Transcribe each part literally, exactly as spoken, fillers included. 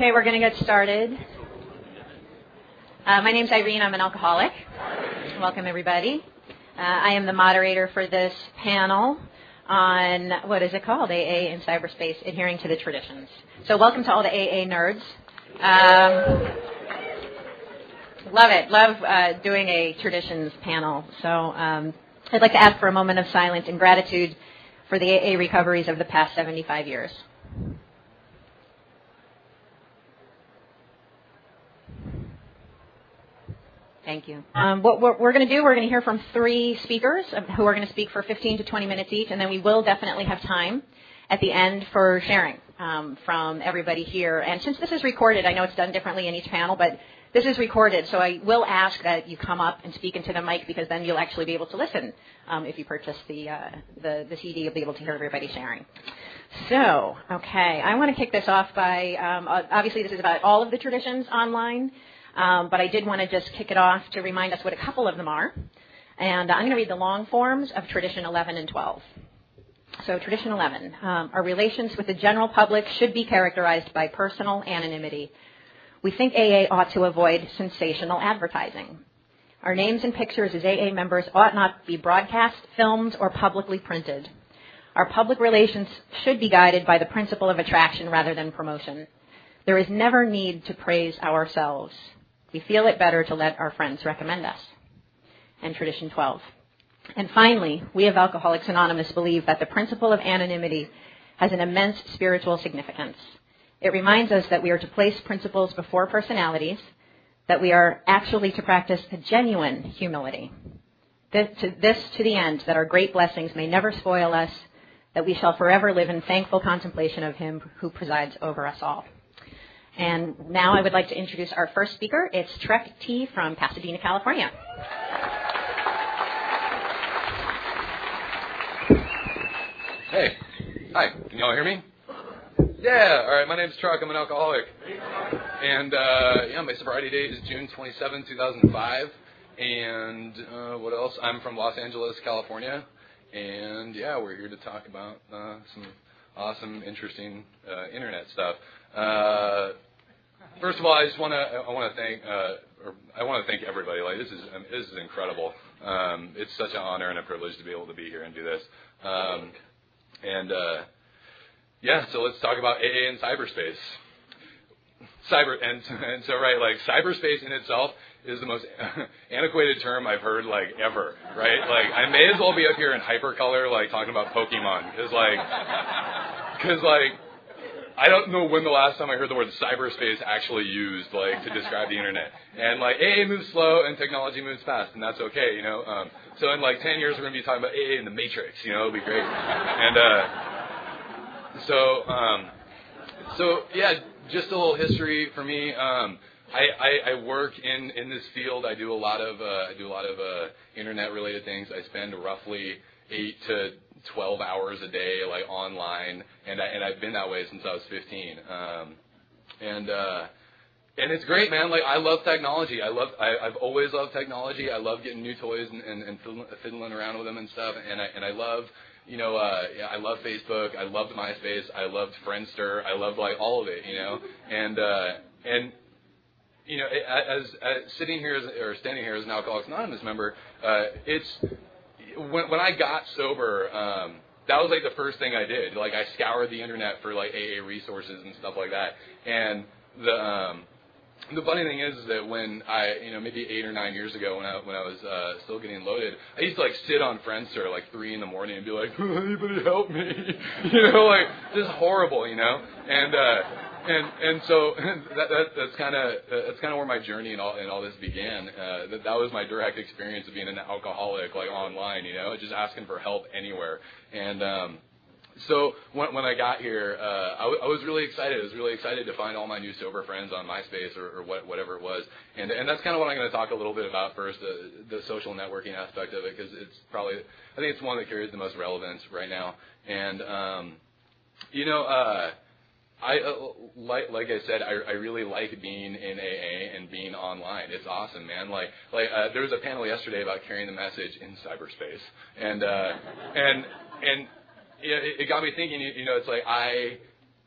Okay, we're going to get started. Uh, my name's Irene. I'm an alcoholic. Welcome, everybody. Uh, I am the moderator for this panel on, what is it called? A A in cyberspace, adhering to the traditions. So welcome to all the A A nerds. Um, love it. Love uh, doing a traditions panel. So um, I'd like to ask for a moment of silence and gratitude for the A A recoveries of the past seventy-five years. Thank you. Um, what we're, we're going to do, we're going to hear from three speakers who are going to speak for fifteen to twenty minutes each, and then we will definitely have time at the end for sharing um, from everybody here. And since this is recorded, I know it's done differently in each panel, but this is recorded, so I will ask that you come up and speak into the mic because then you'll actually be able to listen. Um, if you purchase the, uh, the, the C D, you'll be able to hear everybody sharing. So, okay, I want to kick this off by, um, obviously this is about all of the traditions online. Um, but I did want to just kick it off to remind us what a couple of them are. And I'm going to read the long forms of Tradition eleven and twelve. So Tradition eleven, um, our relations with the general public should be characterized by personal anonymity. We think A A ought to avoid sensational advertising. Our names and pictures as A A members ought not be broadcast, filmed, or publicly printed. Our public relations should be guided by the principle of attraction rather than promotion. There is never need to praise ourselves. We feel it better to let our friends recommend us. And Tradition twelve. And finally, we of Alcoholics Anonymous believe that the principle of anonymity has an immense spiritual significance. It reminds us that we are to place principles before personalities, that we are actually to practice a genuine humility. This to, this to the end, that our great blessings may never spoil us, that we shall forever live in thankful contemplation of Him who presides over us all. And now I would like to introduce our first speaker. It's Trek T from Pasadena, California. Hey. Hi. Can y'all hear me? Yeah. All right. My name's Trek. I'm an alcoholic. And, uh, yeah, my sobriety date is June twenty-seventh, two thousand five. And uh, what else? I'm from Los Angeles, California. And, yeah, we're here to talk about uh, some awesome, interesting uh, internet stuff. Uh, first of all, I just want to I want to thank uh, or I want to thank everybody. Like this is um, this is incredible. Um, it's such an honor and a privilege to be able to be here and do this. Um, and uh, yeah, so let's talk about A A in cyberspace. Cyber and and so right, like cyberspace in itself is the most antiquated term I've heard like ever. Right? Like I may as well be up here in hypercolor, like talking about Pokemon, because like because like. I don't know when the last time I heard the word cyberspace actually used, like, to describe the internet. And, like, A A moves slow and technology moves fast, and that's okay, you know. Um, so in, like, ten years, we're going to be talking about A A in the Matrix, you know. It'll be great. And uh, so, um, so, yeah, just a little history for me. Um, I, I, I work in, in this field. I do a lot of, uh, I do a lot of uh, internet-related things. I spend roughly eight to twelve hours a day, like online, and I, and I've been that way since I was fifteen. Um, and uh, and it's great, man. Like I love technology. I love. I, I've always loved technology. I love getting new toys and, and, and fiddling around with them and stuff. And I and I love, you know, uh, I love Facebook. I loved MySpace. I loved Friendster. I loved like all of it, you know. And uh, and you know, as, as sitting here as, or standing here as an Alcoholics Anonymous member, uh, it's When, when I got sober, um, that was like the first thing I did. Like I scoured the internet for like A A resources and stuff like that. And the um, the funny thing is that when I, you know, maybe eight or nine years ago when I when I was uh, still getting loaded, I used to like sit on Friendster like three in the morning and be like, anybody help me? You know, like this is horrible, you know. And uh, and and so that, that that's kind of that's kind of where my journey and all and all this began. Uh, that that was my direct experience of being an alcoholic, like online, you know, just asking for help anywhere. And um, so when, when I got here, uh, I, w- I was really excited. I was really excited to find all my new sober friends on MySpace or, or what, whatever it was. And and that's kind of what I'm going to talk a little bit about first, the, the social networking aspect of it, because it's probably I think it's one that carries the most relevance right now. And um, you know. Uh, I uh, like like I said, I, I really like being in A A and being online. It's awesome, man. Like like uh, there was a panel yesterday about carrying the message in cyberspace, and uh, and and it, it got me thinking. You, you know, it's like I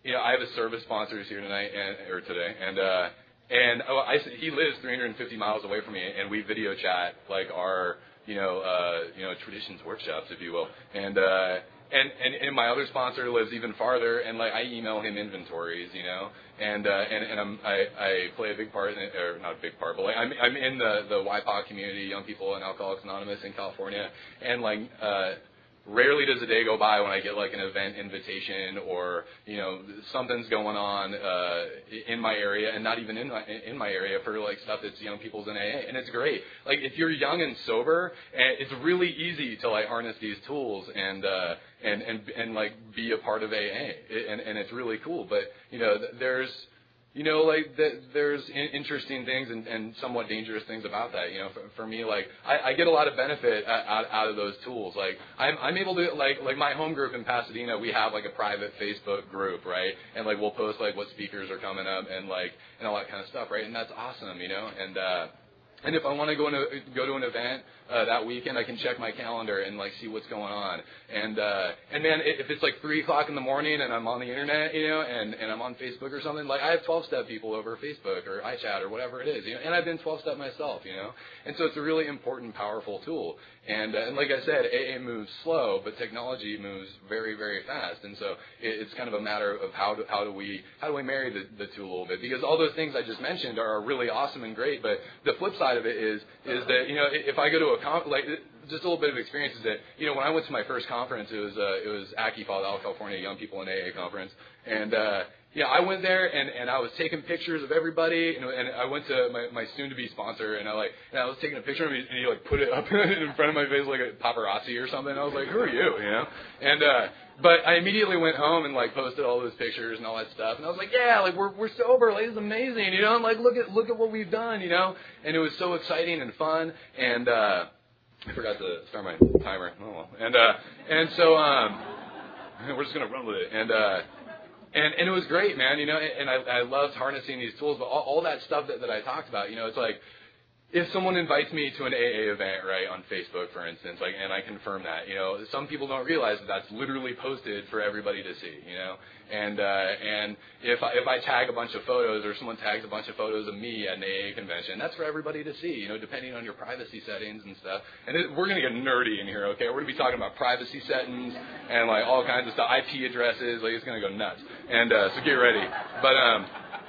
you know, I have a service sponsor who's here tonight and or today, and uh, and oh, I he lives three hundred fifty miles away from me, and we video chat like our you know uh, you know traditions workshops, if you will, and. Uh, And, and and my other sponsor lives even farther, and like I email him inventories, you know, and uh, and and I'm, I I play a big part, in, or not a big part, but like I'm I'm in the the Y P O C community, Young People and Alcoholics Anonymous in California, and like uh, rarely does a day go by when I get like an event invitation or you know something's going on uh, in my area, and not even in my in my area for like stuff that's young people's in A A, and it's great. Like if you're young and sober, and it's really easy to like harness these tools and. Uh, And, and and like be a part of A A, and and it's really cool. But you know, there's you know like the, there's interesting things and, and somewhat dangerous things about that. You know, for, for me, like I, I get a lot of benefit out, out of those tools. Like I'm I'm able to like like my home group in Pasadena, we have like a private Facebook group, right? And like we'll post like what speakers are coming up and like and all that kind of stuff, right? And that's awesome, you know, and. uh And if I want to go to go to an event uh, that weekend, I can check my calendar and like see what's going on. And uh, and man, if it's like three o'clock in the morning and I'm on the internet, you know, and, and I'm on Facebook or something, like I have twelve-step people over Facebook or iChat or whatever it is, you know, and I've been twelve-step myself, you know. And so it's a really important, powerful tool. And uh, and like I said, A A moves slow, but technology moves very, very fast. And so it, it's kind of a matter of how do how do we how do we marry the, the two a little bit? Because all those things I just mentioned are really awesome and great, but the flip side of it is is that you know if I go to a con- like just a little bit of experience is that you know when I went to my first conference, it was uh, it was A C I, All California Young People in A A conference, and uh, yeah, I went there and, and I was taking pictures of everybody, and, and I went to my, my soon-to-be sponsor, and I like and I was taking a picture of him, and he like put it up in front of my face like a paparazzi or something. I was like, who are you, you know? And uh, but I immediately went home and like posted all those pictures and all that stuff, and I was like, yeah, like we're we're sober, like this is amazing, you know? And like look at look at what we've done, you know? And it was so exciting and fun, and uh, I forgot to start my timer. Oh well, and uh, and so um, we're just gonna run with it, and. Uh, And, and it was great, man, you know, and I, I loved harnessing these tools, but all, all that stuff that, that I talked about, you know, it's like, if someone invites me to an A A event, right, on Facebook, for instance, like, and I confirm that, you know, some people don't realize that that's literally posted for everybody to see, you know, and, uh, and if I, if I tag a bunch of photos or someone tags a bunch of photos of me at an A A convention, that's for everybody to see, you know, depending on your privacy settings and stuff. And it, we're going to get nerdy in here, okay? We're going to be talking about privacy settings and, like, all kinds of stuff, I P addresses, like, it's going to go nuts. And uh, so get ready. But, um,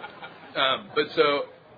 um, but so...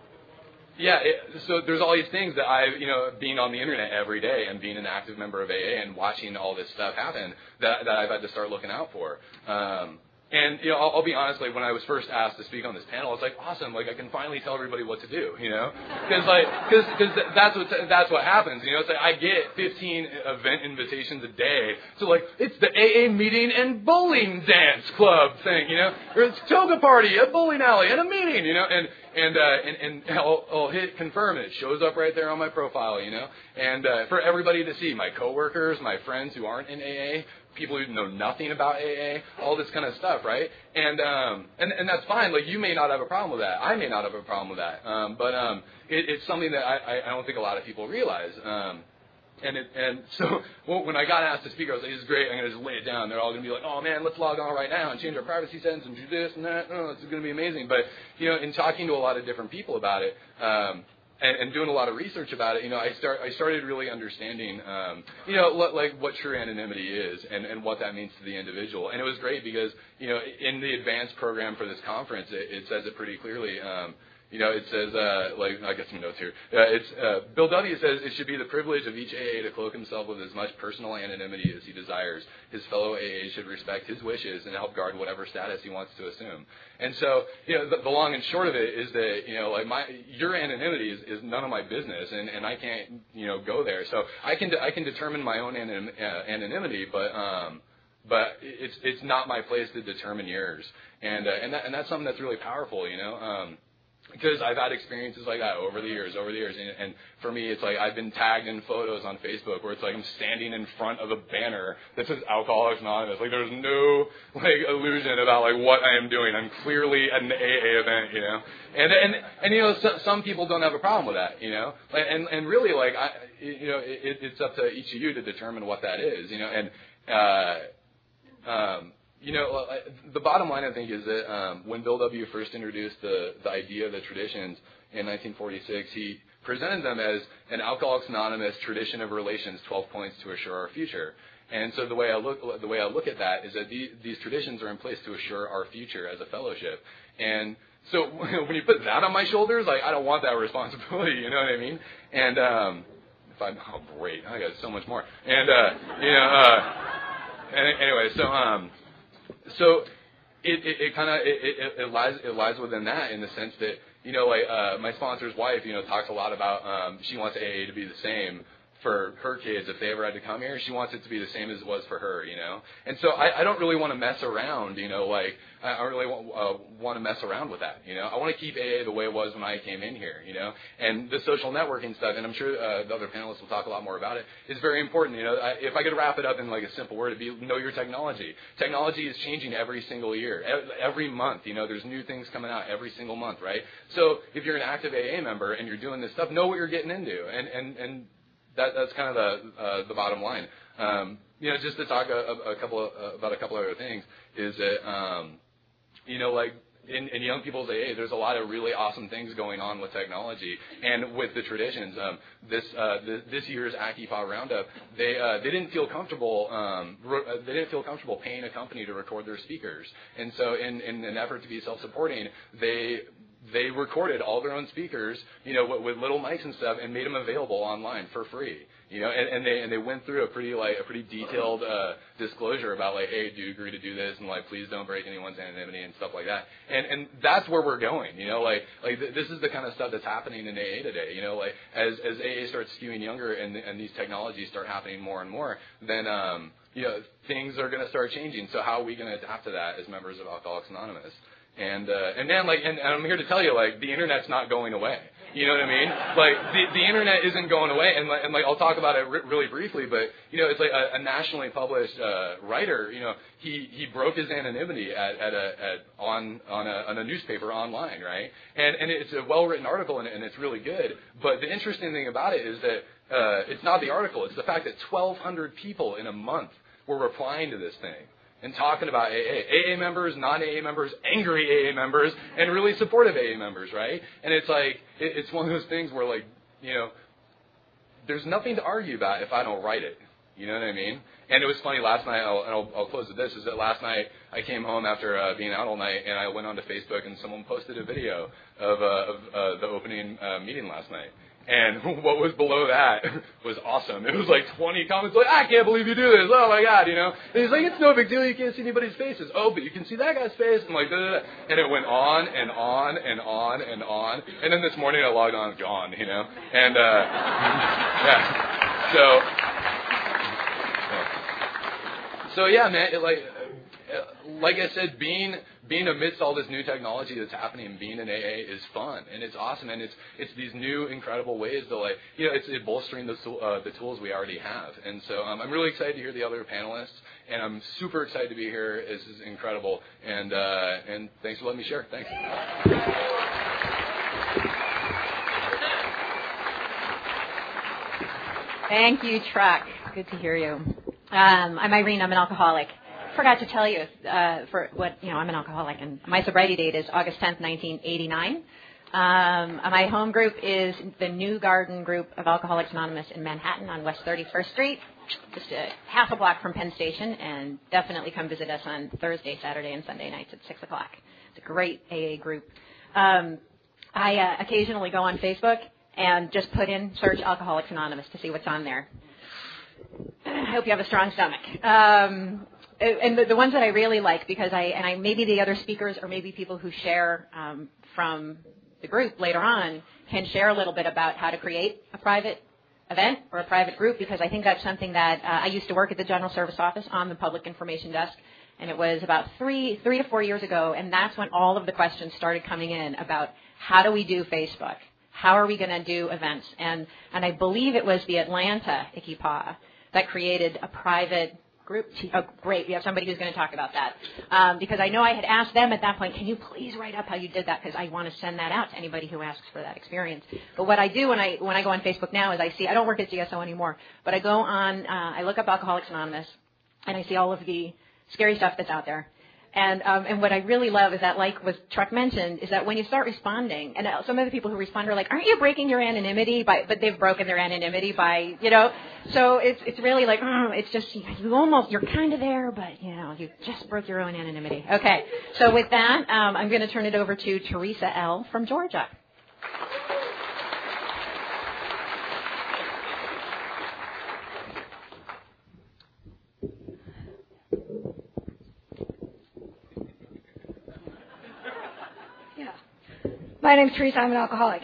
Yeah, it, so there's all these things that I, you know, being on the internet every day and being an active member of A A and watching all this stuff happen that, that I've had to start looking out for. Um, and, you know, I'll, I'll be honest, like, when I was first asked to speak on this panel, I was like, awesome, like, I can finally tell everybody what to do, you know? Because, like, because because that's what, that's what happens, you know? It's like, I get fifteen event invitations a day to, like, it's the A A meeting and bowling dance club thing, you know? Or it's toga party, a bowling alley, and a meeting, you know? And, And, uh, and, and I'll, I'll hit confirm, and it shows up right there on my profile, you know, and uh, for everybody to see, my coworkers, my friends who aren't in A A, people who know nothing about A A, all this kind of stuff, right? And um, and, and that's fine. Like, you may not have a problem with that. I may not have a problem with that. Um, but um, it, it's something that I, I don't think a lot of people realize. Um, And it, and so well, when I got asked to speak, I was like, this is great. I'm going to just lay it down. They're all going to be like, oh, man, let's log on right now and change our privacy settings and do this and that. Oh, this is going to be amazing. But, you know, in talking to a lot of different people about it um, and, and doing a lot of research about it, you know, I start I started really understanding, um, you know, what, like what true anonymity is and, and what that means to the individual. And it was great because, you know, in the advanced program for this conference, it, it says it pretty clearly. Um, You know, it says, uh, like, I got some notes here. Uh, it's, uh, Bill W. says it should be the privilege of each A A to cloak himself with as much personal anonymity as he desires. His fellow A As should respect his wishes and help guard whatever status he wants to assume. And so, you know, the, the long and short of it is that, you know, like my, your anonymity is, is none of my business, and, and I can't, you know, go there. So I can, I can determine my own anon- uh, anonymity, but, um, but it's, it's not my place to determine yours. And, uh, and that, and that's something that's really powerful, you know, um, because I've had experiences like that over the years, over the years. And, and for me, it's like I've been tagged in photos on Facebook where it's like I'm standing in front of a banner that says Alcoholics Anonymous. Like, there's no, like, illusion about, like, what I am doing. I'm clearly at an A A event, you know. And, and, and you know, so, some people don't have a problem with that, you know. And, and really, like, I, you know, it, it's up to each of you to determine what that is, you know. And, uh, um, you know, the bottom line, I think, is that um, when Bill W. first introduced the, the idea of the traditions in nineteen forty-six, he presented them as an Alcoholics Anonymous tradition of relations, twelve points to assure our future. And so the way I look, the way I look at that is that these, these traditions are in place to assure our future as a fellowship. And so when you put that on my shoulders, like, I don't want that responsibility, you know what I mean? And um, if I, oh great, I got so much more. And uh, you know, uh, and anyway, so um, so it it, it kind of it, it, it lies it lies within that, in the sense that, you know, like uh, my sponsor's wife, you know, talks a lot about um, she wants A A to be the same for her kids if they ever had to come here. She wants it to be the same as it was for her, you know. And so I, I don't really want to mess around, you know, like I don't really want, uh, want to mess around with that, you know. I want to keep A A the way it was when I came in here, you know. And the social networking stuff, and I'm sure uh, the other panelists will talk a lot more about it, is very important, you know. I, if I could wrap it up in like a simple word, it'd be know your technology. Technology is changing every single year, every month, you know. There's new things coming out every single month, right? So if you're an active A A member and you're doing this stuff, know what you're getting into, and and and That, that's kind of the uh, the bottom line. Um, you know, just to talk a, a couple of, uh, about a couple of other things is that um, you know, like in, in young people's A A, there's a lot of really awesome things going on with technology and with the traditions. Um, this uh, the, this year's A C I F A Roundup, they uh, they didn't feel comfortable um, re- they didn't feel comfortable paying a company to record their speakers, and so in, in an effort to be self-supporting, they They recorded all their own speakers, you know, with, with little mics and stuff, and made them available online for free. You know, and, and they and they went through a pretty like a pretty detailed uh, disclosure about like, hey, do you agree to do this, and like, please don't break anyone's anonymity and stuff like that. And and that's where we're going. You know, like like th- this is the kind of stuff that's happening in A A today. You know, like as as A A starts skewing younger and and these technologies start happening more and more, then um you know things are going to start changing. So how are we going to adapt to that as members of Alcoholics Anonymous? And uh, and then like and, and I'm here to tell you, like, the internet's not going away. You know what I mean? Like the the internet isn't going away. And like, and like I'll talk about it re- really briefly, but you know, it's like a, a nationally published uh, writer. You know, he, he broke his anonymity at, at a at on on a, on a newspaper online, right? And and it's a well written article, and, and it's really good. But the interesting thing about it is that uh, it's not the article; it's the fact that twelve hundred people in a month were replying to this thing and talking about A A. A A members, non-A A members, angry A A members, and really supportive A A members, right? And it's like, it, it's one of those things where, like, you know, there's nothing to argue about if I don't write it. You know what I mean? And it was funny last night, I'll, and I'll, I'll close with this, is that last night I came home after uh, being out all night, and I went onto Facebook, and someone posted a video of, uh, of uh, the opening uh, meeting last night. And what was below that was awesome. It was like twenty comments like, I can't believe you do this. Oh, my God, you know. And he's like, it's no big deal. You can't see anybody's faces. Oh, but you can see that guy's face. And like, da, da, da. And it went on and on and on and on. And then this morning I logged on, gone, you know. And, uh, yeah. So, yeah. So, yeah, man, it, like, like I said, being being amidst all this new technology that's happening, being in A A is fun, and it's awesome, and it's it's these new incredible ways to, like, you know, it's it bolstering the uh, the tools we already have. And so um, I'm really excited to hear the other panelists, and I'm super excited to be here. This is incredible, and uh, and thanks for letting me share. Thanks. Thank you, Truck. Good to hear you. Um, I'm Irene. I'm an alcoholic. Forgot to tell you uh, for what you know. I'm an alcoholic, and my sobriety date is August tenth, nineteen eighty-nine. Um, my home group is the New Garden Group of Alcoholics Anonymous in Manhattan on West thirty-first Street, just a half a block from Penn Station. And definitely come visit us on Thursday, Saturday, and Sunday nights at six o'clock. It's a great A A group. Um, I uh, occasionally go on Facebook and just put in search Alcoholics Anonymous to see what's on there. I hope you have a strong stomach. Um, And the, the ones that I really like, because I, and I, maybe the other speakers or maybe people who share um, from the group later on can share a little bit about how to create a private event or a private group, because I think that's something that uh, I used to work at the General Service Office on the Public Information Desk, and it was about three, three to four years ago, and that's when all of the questions started coming in about how do we do Facebook? How are we going to do events? And, and I believe it was the Atlanta I C I P A that created a private group. Oh, great. We have somebody who's going to talk about that. Um, because I know I had asked them at that point, can you please write up how you did that? Because I want to send that out to anybody who asks for that experience. But what I do when I when I go on Facebook now is I see, I don't work at G S O anymore, but I go on, uh, I look up Alcoholics Anonymous, and I see all of the scary stuff that's out there. And um, and what I really love is that, like was Truck mentioned, is that when you start responding, and some of the people who respond are like, aren't you breaking your anonymity? By, but they've broken their anonymity by, you know. So it's it's really like, mm, it's just, you almost, you're kind of there, but, you know, you just broke your own anonymity. Okay. So with that, um, I'm going to turn it over to Teresa L. from Georgia. My name's Teresa. I'm an alcoholic,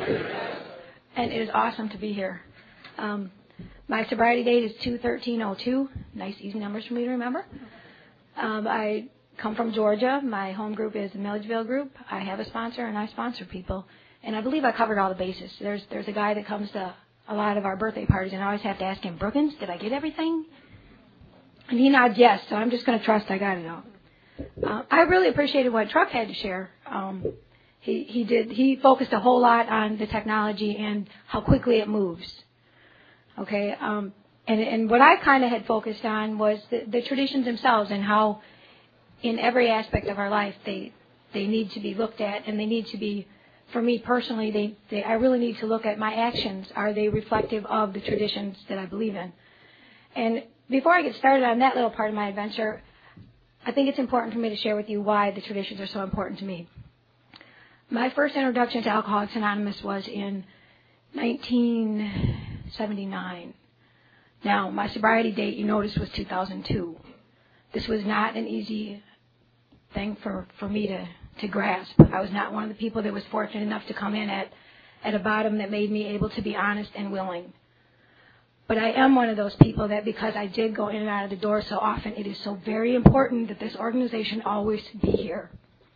and it is awesome to be here. Um, my sobriety date is two thirteen oh two. Nice, easy numbers for me to remember. Um, I come from Georgia. My home group is the Milledgeville group. I have a sponsor, and I sponsor people. And I believe I covered all the bases. There's there's a guy that comes to a lot of our birthday parties, and I always have to ask him, Brookins, did I get everything? And he nods yes, so I'm just going to trust I got it all. Uh, I really appreciated what Truck had to share. Um, He, he did. He focused a whole lot on the technology and how quickly it moves. Okay, um, and and what I kind of had focused on was the, the traditions themselves and how, in every aspect of our life, they they need to be looked at, and they need to be, for me personally, they, they I really need to look at my actions. Are they reflective of the traditions that I believe in? And before I get started on that little part of my adventure, I think it's important for me to share with you why the traditions are so important to me. My first introduction to Alcoholics Anonymous was in nineteen seventy-nine. Now, my sobriety date, you notice, was two thousand two. This was not an easy thing for, for me to, to grasp. I was not one of the people that was fortunate enough to come in at, at a bottom that made me able to be honest and willing. But I am one of those people that, because I did go in and out of the door so often, it is so very important that this organization always be here.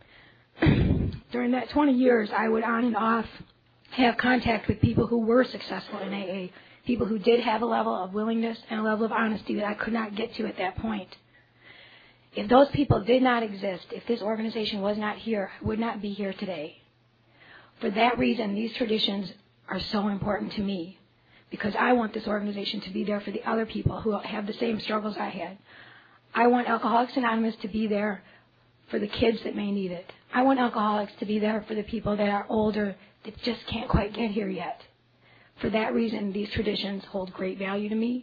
During that twenty years, I would on and off have contact with people who were successful in A A, people who did have a level of willingness and a level of honesty that I could not get to at that point. If those people did not exist, if this organization was not here, I would not be here today. For that reason, these traditions are so important to me, because I want this organization to be there for the other people who have the same struggles I had. I want Alcoholics Anonymous to be there for the kids that may need it. I want alcoholics to be there for the people that are older that just can't quite get here yet. For that reason, these traditions hold great value to me.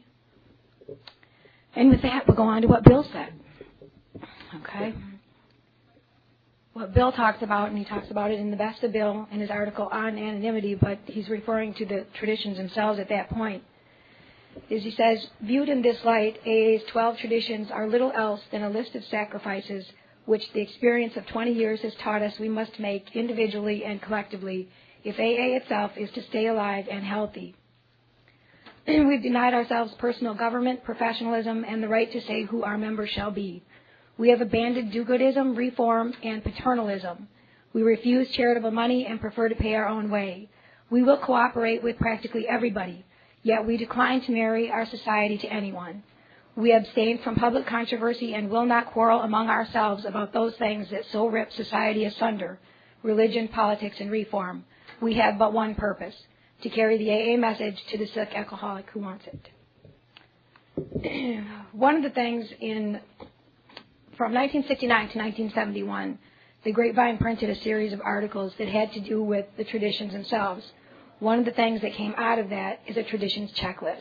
And with that, we'll go on to what Bill said. Okay? What Bill talks about, and he talks about it in the Best of Bill in his article on anonymity, but he's referring to the traditions themselves at that point, is he says, viewed in this light, A A's twelve traditions are little else than a list of sacrifices which the experience of twenty years has taught us we must make individually and collectively if A A itself is to stay alive and healthy. We've denied ourselves personal government, professionalism, and the right to say who our members shall be. We have abandoned do-goodism, reform, and paternalism. We refuse charitable money and prefer to pay our own way. We will cooperate with practically everybody, yet we decline to marry our society to anyone. We abstain from public controversy and will not quarrel among ourselves about those things that so rip society asunder, religion, politics, and reform. We have but one purpose, to carry the A A message to the sick alcoholic who wants it. One of the things in, from nineteen sixty-nine to nineteen seventy-one, the Grapevine printed a series of articles that had to do with the traditions themselves. One of the things that came out of that is a traditions checklist.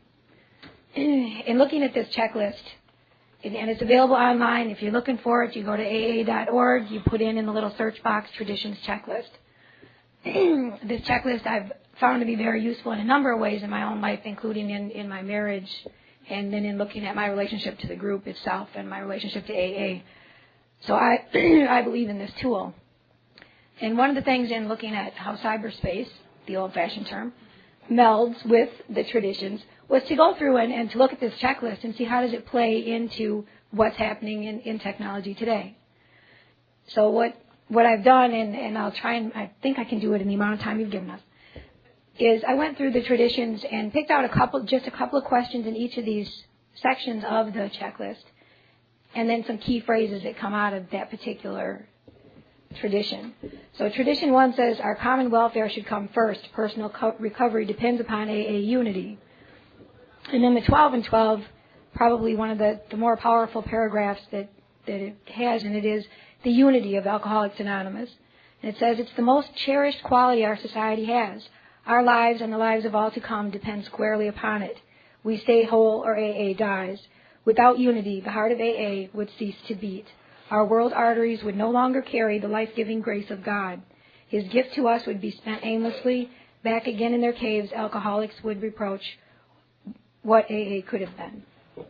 In looking at this checklist, and it's available online, if you're looking for it, you go to A A dot org, you put in in the little search box, traditions checklist. This checklist I've found to be very useful in a number of ways in my own life, including in, in my marriage, and then in looking at my relationship to the group itself and my relationship to A A. So I, I believe in this tool. And one of the things in looking at how cyberspace, the old-fashioned term, melds with the traditions was to go through and, and to look at this checklist and see how does it play into what's happening in, in technology today. So what what I've done, and, and I'll try and I think I can do it in the amount of time you've given us, is I went through the traditions and picked out a couple, just a couple of questions in each of these sections of the checklist, and then some key phrases that come out of that particular tradition. So tradition one says, our common welfare should come first. Personal co- recovery depends upon A A unity. And then the twelve and twelve probably one of the, the more powerful paragraphs that, that it has, and it is the unity of Alcoholics Anonymous. And it says, it's the most cherished quality our society has. Our lives and the lives of all to come depend squarely upon it. We stay whole or A A dies. Without unity, the heart of A A would cease to beat. Our world arteries would no longer carry the life-giving grace of God. His gift to us would be spent aimlessly. Back again in their caves, alcoholics would reproach what A A could have been.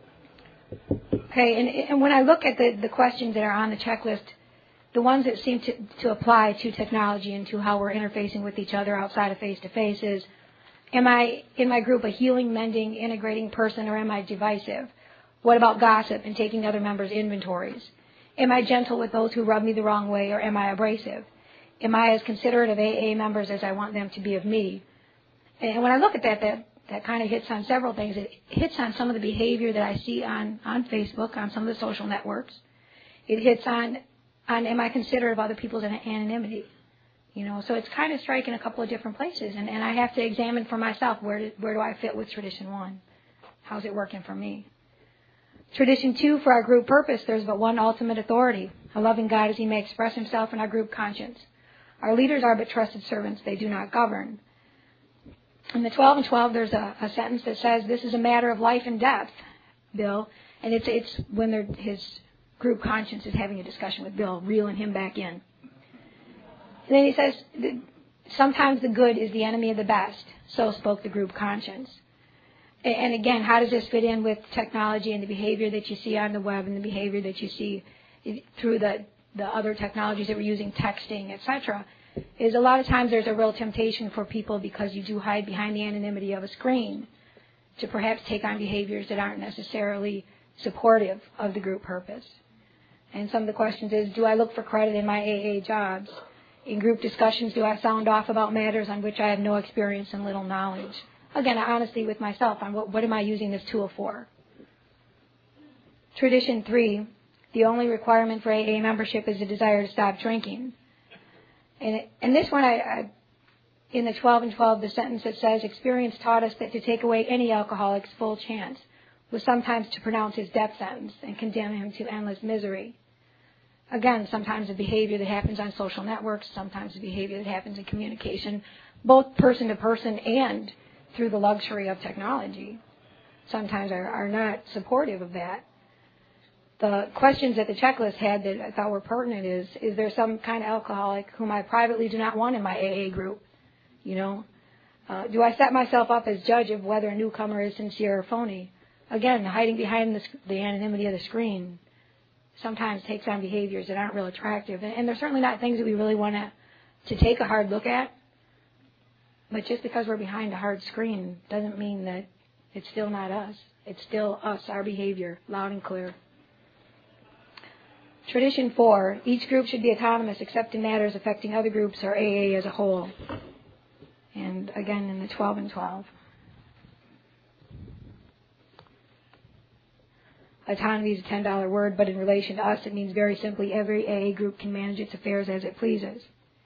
Okay, and, and when I look at the, the questions that are on the checklist, the ones that seem to, to apply to technology and to how we're interfacing with each other outside of face-to-face is, am I, in my group, a healing, mending, integrating person, or am I divisive? What about gossip and taking other members' inventories? Am I gentle with those who rub me the wrong way, or am I abrasive? Am I as considerate of A A members as I want them to be of me? And when I look at that, that, that kind of hits on several things. It hits on some of the behavior that I see on, on Facebook, on some of the social networks. It hits on, on am I considerate of other people's anonymity? You know, so it's kind of striking a couple of different places. And, and I have to examine for myself, where do, where do I fit with tradition one? How's it working for me? Tradition two, for our group purpose, there's but one ultimate authority, a loving God as he may express himself in our group conscience. Our leaders are but trusted servants. They do not govern. In the twelve and twelve, there's a, a sentence that says, this is a matter of life and death, Bill. And it's, it's when they're, his group conscience is having a discussion with Bill, reeling him back in. And then he says, sometimes the good is the enemy of the best. So spoke the group conscience. And again, how does this fit in with technology and the behavior that you see on the web and the behavior that you see through the, the other technologies that we're using, texting, et cetera, is a lot of times there's a real temptation for people, because you do hide behind the anonymity of a screen, to perhaps take on behaviors that aren't necessarily supportive of the group purpose. And some of the questions is, do I look for credit in my A A jobs? In group discussions, do I sound off about matters on which I have no experience and little knowledge? Again, honesty with myself on what, what am I using this tool for? Tradition three, the only requirement for A A membership is a desire to stop drinking. And, it, and this one, I, I, in the twelve and twelve, the sentence that says, experience taught us that to take away any alcoholic's full chance was sometimes to pronounce his death sentence and condemn him to endless misery. Again, sometimes the behavior that happens on social networks, sometimes the behavior that happens in communication, both person to person and through the luxury of technology, sometimes are, are not supportive of that. The questions that the checklist had that I thought were pertinent is, is there some kind of alcoholic whom I privately do not want in my A A group? You know, uh, do I set myself up as judge of whether a newcomer is sincere or phony? Again, hiding behind the, the anonymity of the screen sometimes takes on behaviors that aren't real attractive. And, and they're certainly not things that we really want to to take a hard look at. But just because we're behind a hard screen doesn't mean that it's still not us. It's still us, our behavior, loud and clear. Tradition four, each group should be autonomous except in matters affecting other groups or A A as a whole. And again, in the twelve and twelve. Autonomy is a ten dollar word, but in relation to us, it means very simply every A A group can manage its affairs as it pleases.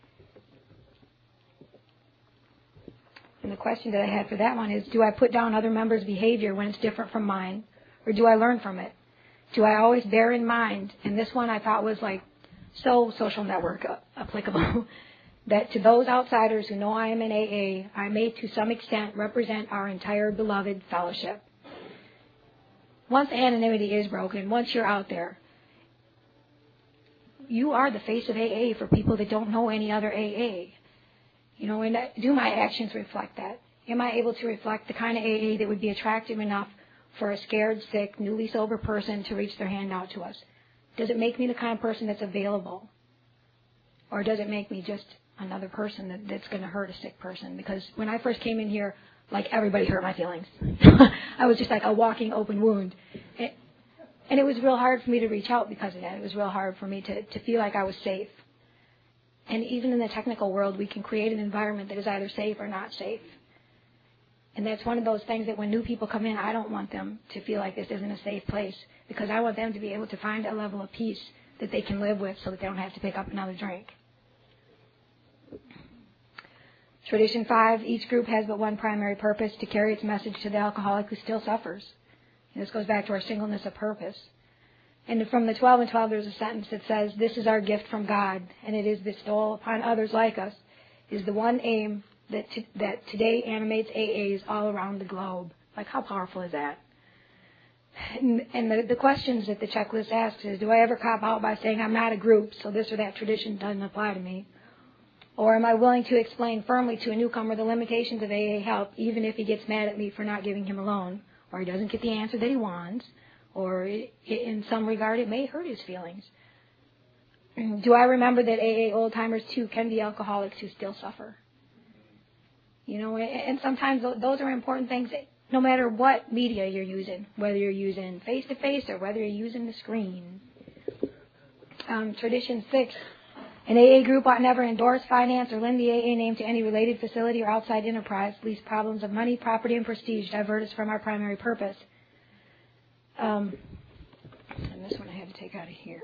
And the question that I had for that one is, do I put down other members' behavior when it's different from mine, or do I learn from it? Do I always bear in mind, and this one I thought was like so social network applicable, that to those outsiders who know I am in A A, I may to some extent represent our entire beloved fellowship. Once anonymity is broken, once you're out there, you are the face of A A for people that don't know any other A A. You know, and do my actions reflect that? Am I able to reflect the kind of A A that would be attractive enough for a scared, sick, newly sober person to reach their hand out to us? Does it make me the kind of person that's available? Or does it make me just another person that, that's going to hurt a sick person? Because when I first came in here, like, everybody hurt my feelings. I was just like a walking open wound. It, and it was real hard for me to reach out because of that. It was real hard for me to, to feel like I was safe. And even in the technical world, we can create an environment that is either safe or not safe. And that's one of those things that when new people come in, I don't want them to feel like this isn't a safe place, because I want them to be able to find a level of peace that they can live with so that they don't have to pick up another drink. Tradition five, each group has but one primary purpose, to carry its message to the alcoholic who still suffers. And this goes back to our singleness of purpose. And from the twelve and twelve, there's a sentence that says, "This is our gift from God, and it is bestowal upon others like us, is the one aim that t- that today animates A As all around the globe." Like, how powerful is that? And, and the, the questions that the checklist asks is, do I ever cop out by saying I'm not a group, so this or that tradition doesn't apply to me? Or am I willing to explain firmly to a newcomer the limitations of A A help, even if he gets mad at me for not giving him a loan, or he doesn't get the answer that he wants, or it, in some regard it may hurt his feelings? Do I remember that A A old-timers, too, can be alcoholics who still suffer? You know, and sometimes those are important things that, no matter what media you're using, whether you're using face-to-face or whether you're using the screen. Um, tradition six, an A A group ought never endorse, finance, or lend the A A name to any related facility or outside enterprise, lest problems of money, property, and prestige divert us from our primary purpose. Um, and this one I had to take out of here.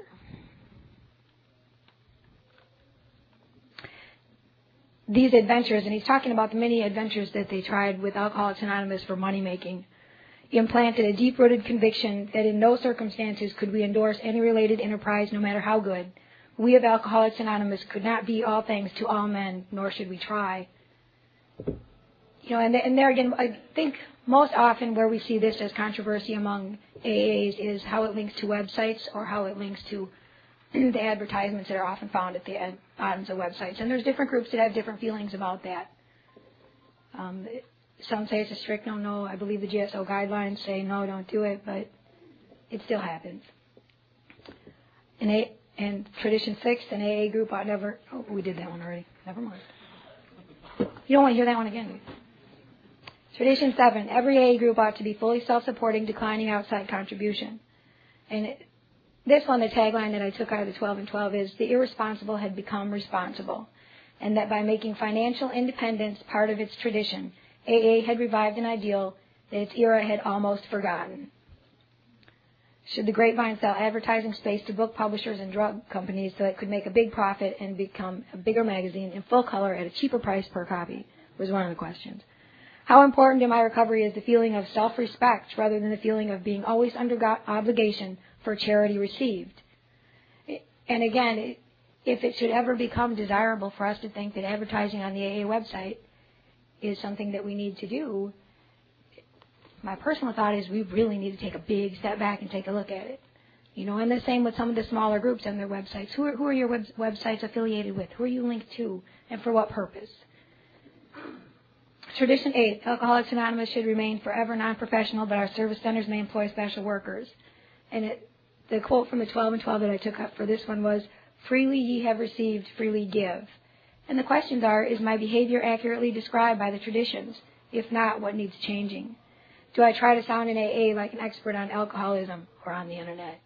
These adventures, and he's talking about the many adventures that they tried with Alcoholics Anonymous for money making, implanted a deep-rooted conviction that in no circumstances could we endorse any related enterprise, no matter how good. We of Alcoholics Anonymous could not be all things to all men, nor should we try. You know, and, and there again, I think most often where we see this as controversy among A As is how it links to websites or how it links to the advertisements that are often found at the ed- bottoms of websites. And there's different groups that have different feelings about that. Um, some say it's a strict no-no. I believe the G S O guidelines say no, don't do it, but it still happens. And, a, and tradition six, an A A group ought never... Oh, we did that one already. Never mind. You don't want to hear that one again, do you? Tradition seven, every A A group ought to be fully self-supporting, declining outside contribution. And it, this one, the tagline that I took out of the twelve and twelve is, the irresponsible had become responsible, and that by making financial independence part of its tradition, A A had revived an ideal that its era had almost forgotten. Should the Grapevine sell advertising space to book publishers and drug companies so it could make a big profit and become a bigger magazine in full color at a cheaper price per copy, was one of the questions. How important in my recovery is the feeling of self-respect rather than the feeling of being always under obligation for charity received? And again, if it should ever become desirable for us to think that advertising on the A A website is something that we need to do, my personal thought is we really need to take a big step back and take a look at it. You know, and the same with some of the smaller groups on their websites. Who are, who are your web, websites affiliated with? Who are you linked to? And for what purpose? Tradition eight, Alcoholics Anonymous should remain forever non-professional, but our service centers may employ special workers. And it, the quote from the twelve and twelve that I took up for this one was, freely ye have received, freely give. And the questions are, is my behavior accurately described by the traditions? If not, what needs changing? Do I try to sound in A A like an expert on alcoholism or on the Internet?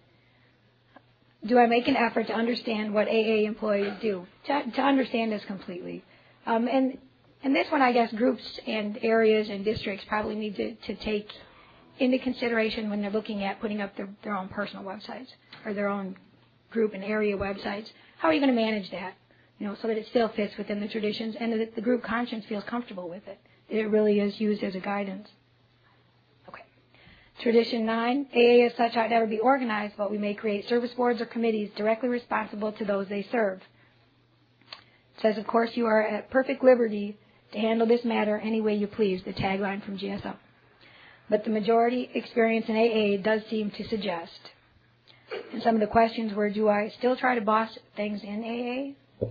Do I make an effort to understand what A A employees do? To, to understand this completely. Um, and and this one, I guess, groups and areas and districts probably need to, to take into consideration when they're looking at putting up their, their own personal websites or their own group and area websites. How are you going to manage that? You know, so that it still fits within the traditions and that the group conscience feels comfortable with it. It really is used as a guidance. Okay. Tradition nine, A A as such ought never be organized, but we may create service boards or committees directly responsible to those they serve. It says, of course, you are at perfect liberty to handle this matter any way you please, the tagline from G S O. But the majority experience in A A does seem to suggest. And some of the questions were, do I still try to boss things in A A?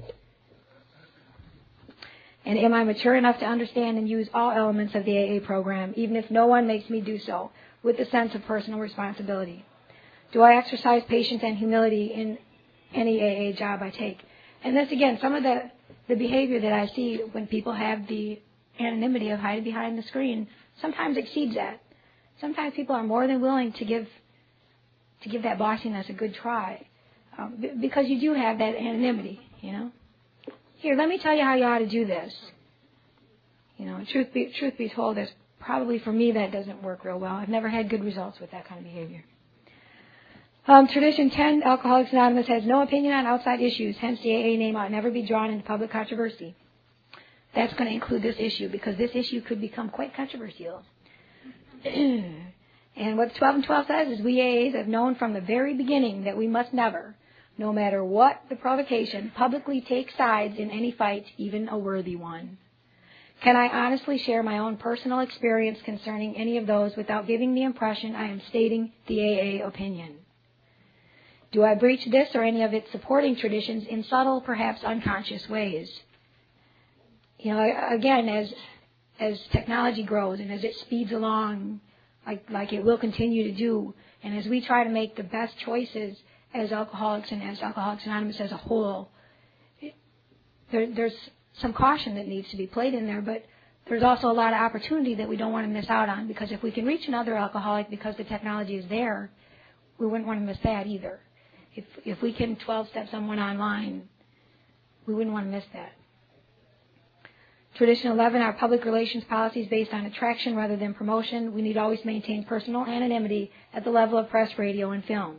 And am I mature enough to understand and use all elements of the A A program, even if no one makes me do so, with a sense of personal responsibility? Do I exercise patience and humility in any A A job I take? And this, again, some of the, the behavior that I see when people have the anonymity of hiding behind the screen sometimes exceeds that. Sometimes people are more than willing to give to give that bossiness a good try, um, b- because you do have that anonymity, you know. Here, let me tell you how you ought to do this. You know, truth be, truth be told, there's probably for me that doesn't work real well. I've never had good results with that kind of behavior. Um, tradition ten, Alcoholics Anonymous has no opinion on outside issues, hence the A A name ought never be drawn into public controversy. That's going to include this issue because this issue could become quite controversial. And what twelve and twelve says is we A As have known from the very beginning that we must never, no matter what the provocation, publicly take sides in any fight, even a worthy one. Can I honestly share my own personal experience concerning any of those without giving the impression I am stating the A A opinion? Do I breach this or any of its supporting traditions in subtle, perhaps unconscious ways? You know, again, as as technology grows and as it speeds along, like like it will continue to do, and as we try to make the best choices as alcoholics and as Alcoholics Anonymous as a whole, there, there's some caution that needs to be played in there, but there's also a lot of opportunity that we don't want to miss out on, because if we can reach another alcoholic because the technology is there, we wouldn't want to miss that either. If if we can twelve-step someone online, we wouldn't want to miss that. Tradition eleven, our public relations policy is based on attraction rather than promotion. We need always maintain personal anonymity at the level of press, radio, and film.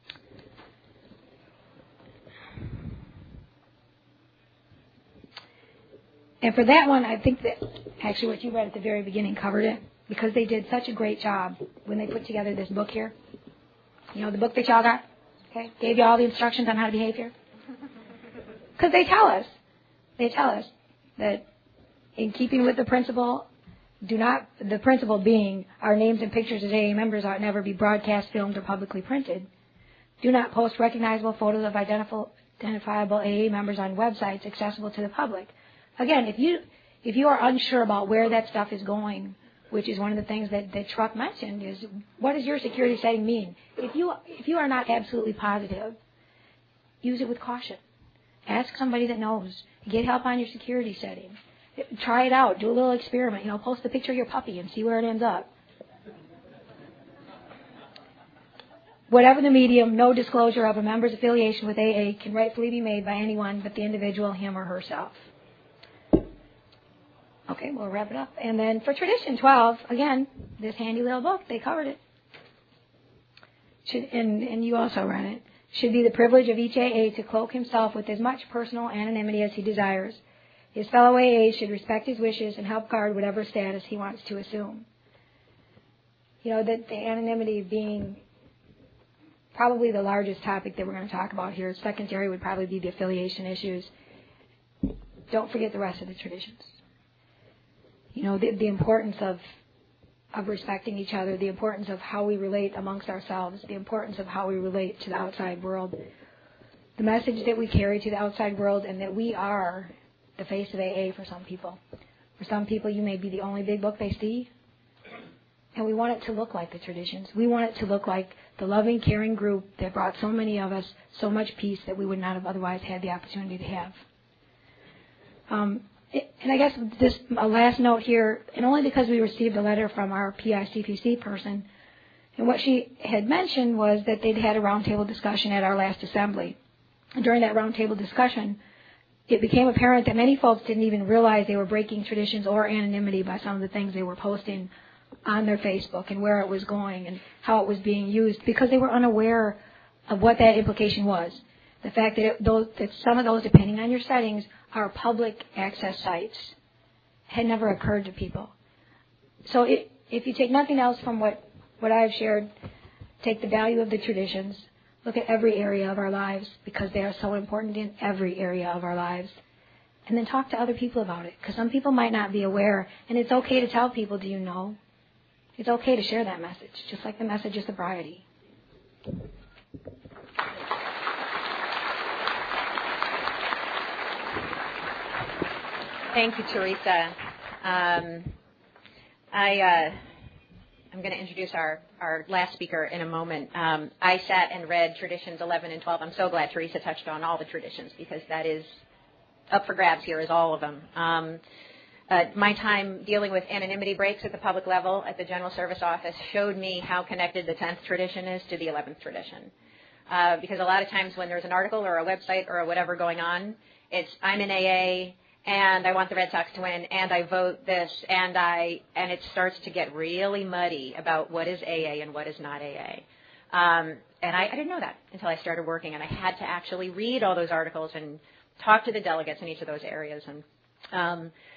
And for that one, I think that actually what you read at the very beginning covered it, because they did such a great job when they put together this book here. You know, the book that y'all got, okay, gave you all the instructions on how to behave here. Because they tell us, they tell us that in keeping with the principle, do not, the principle being our names and pictures as A A members ought never be broadcast, filmed, or publicly printed. Do not post recognizable photos of identifiable A A members on websites accessible to the public. Again, if you if you are unsure about where that stuff is going, which is one of the things that, that Truck mentioned, is what does your security setting mean? If you if you are not absolutely positive, use it with caution. Ask somebody that knows. Get help on your security setting. Try it out. Do a little experiment. You know, post a picture of your puppy and see where it ends up. Whatever the medium, no disclosure of a member's affiliation with A A can rightfully be made by anyone but the individual, him or herself. Okay, we'll wrap it up. And then for Tradition twelve, again, this handy little book, they covered it. Should, and, and you also read it. Should be the privilege of each A A to cloak himself with as much personal anonymity as he desires. His fellow A As should respect his wishes and help guard whatever status he wants to assume. You know, that the anonymity being probably the largest topic that we're going to talk about here. Secondary would probably be the affiliation issues. Don't forget the rest of the traditions. You know, the, the importance of of respecting each other, the importance of how we relate amongst ourselves, the importance of how we relate to the outside world, the message that we carry to the outside world, and that we are the face of A A for some people. For some people, you may be the only big book they see, and we want it to look like the traditions. We want it to look like the loving, caring group that brought so many of us so much peace that we would not have otherwise had the opportunity to have. Um, And I guess this a last note here, and only because we received a letter from our P I C P C person, and what she had mentioned was that they'd had a roundtable discussion at our last assembly. And during that roundtable discussion, it became apparent that many folks didn't even realize they were breaking traditions or anonymity by some of the things they were posting on their Facebook and where it was going and how it was being used, because they were unaware of what that implication was. The fact that, it, those, that some of those, depending on your settings, are public access sites had never occurred to people. So it, if you take nothing else from what, what I've shared, take the value of the traditions, look at every area of our lives, because they are so important in every area of our lives, and then talk to other people about it, because some people might not be aware, and it's okay to tell people, do you know? It's okay to share that message, just like the message of sobriety. Thank you, Teresa. Um, I, uh, I'm going to introduce our, our last speaker in a moment. Um, I sat and read Traditions eleven and twelve. I'm so glad Teresa touched on all the traditions, because that is up for grabs here, is all of them. Um, uh, my time dealing with anonymity breaks at the public level at the General Service Office showed me how connected the tenth tradition is to the eleventh tradition. Uh, because a lot of times when there's an article or a website or whatever going on, it's I'm in A A, and I want the Red Sox to win, and I vote this, and I, and it starts to get really muddy about what is A A and what is not A A. Um, and I, I didn't know that until I started working, and I had to actually read all those articles and talk to the delegates in each of those areas. And um,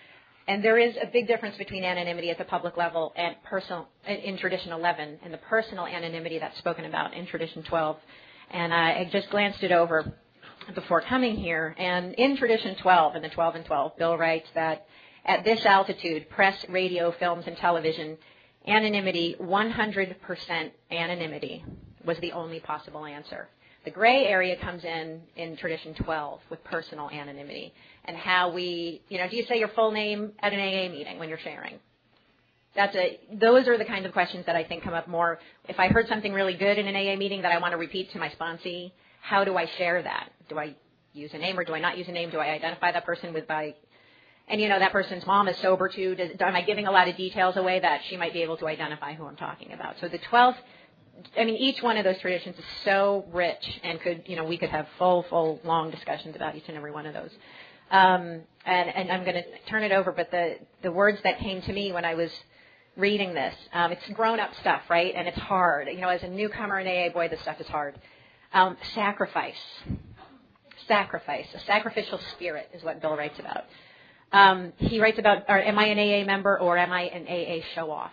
And there is a big difference between anonymity at the public level and personal in tradition eleven and the personal anonymity that's spoken about in tradition twelve. And I, I just glanced it over before coming here. And in tradition twelve, in the twelve and twelve, Bill writes that at this altitude, press, radio, films, and television, anonymity, one hundred percent anonymity, was the only possible answer. The gray area comes in in tradition twelve with personal anonymity and how we, you know, do you say your full name at an A A meeting when you're sharing? That's a, those are the kinds of questions that I think come up more. If I heard something really good in an A A meeting that I want to repeat to my sponsee, how do I share that? Do I use a name or do I not use a name? Do I identify that person with by, and you know, that person's mom is sober too. Does, am I giving a lot of details away that she might be able to identify who I'm talking about? So the twelfth, I mean, each one of those traditions is so rich and could, you know, we could have full, full, long discussions about each and every one of those. Um, and, and I'm going to turn it over, but the, the words that came to me when I was reading this, um, it's grown-up stuff, right? And it's hard. You know, as a newcomer in A A, boy, this stuff is hard. Um, sacrifice. Sacrifice. A sacrificial spirit is what Bill writes about. Um, he writes about, or, am I an A A member or am I an A A show-off?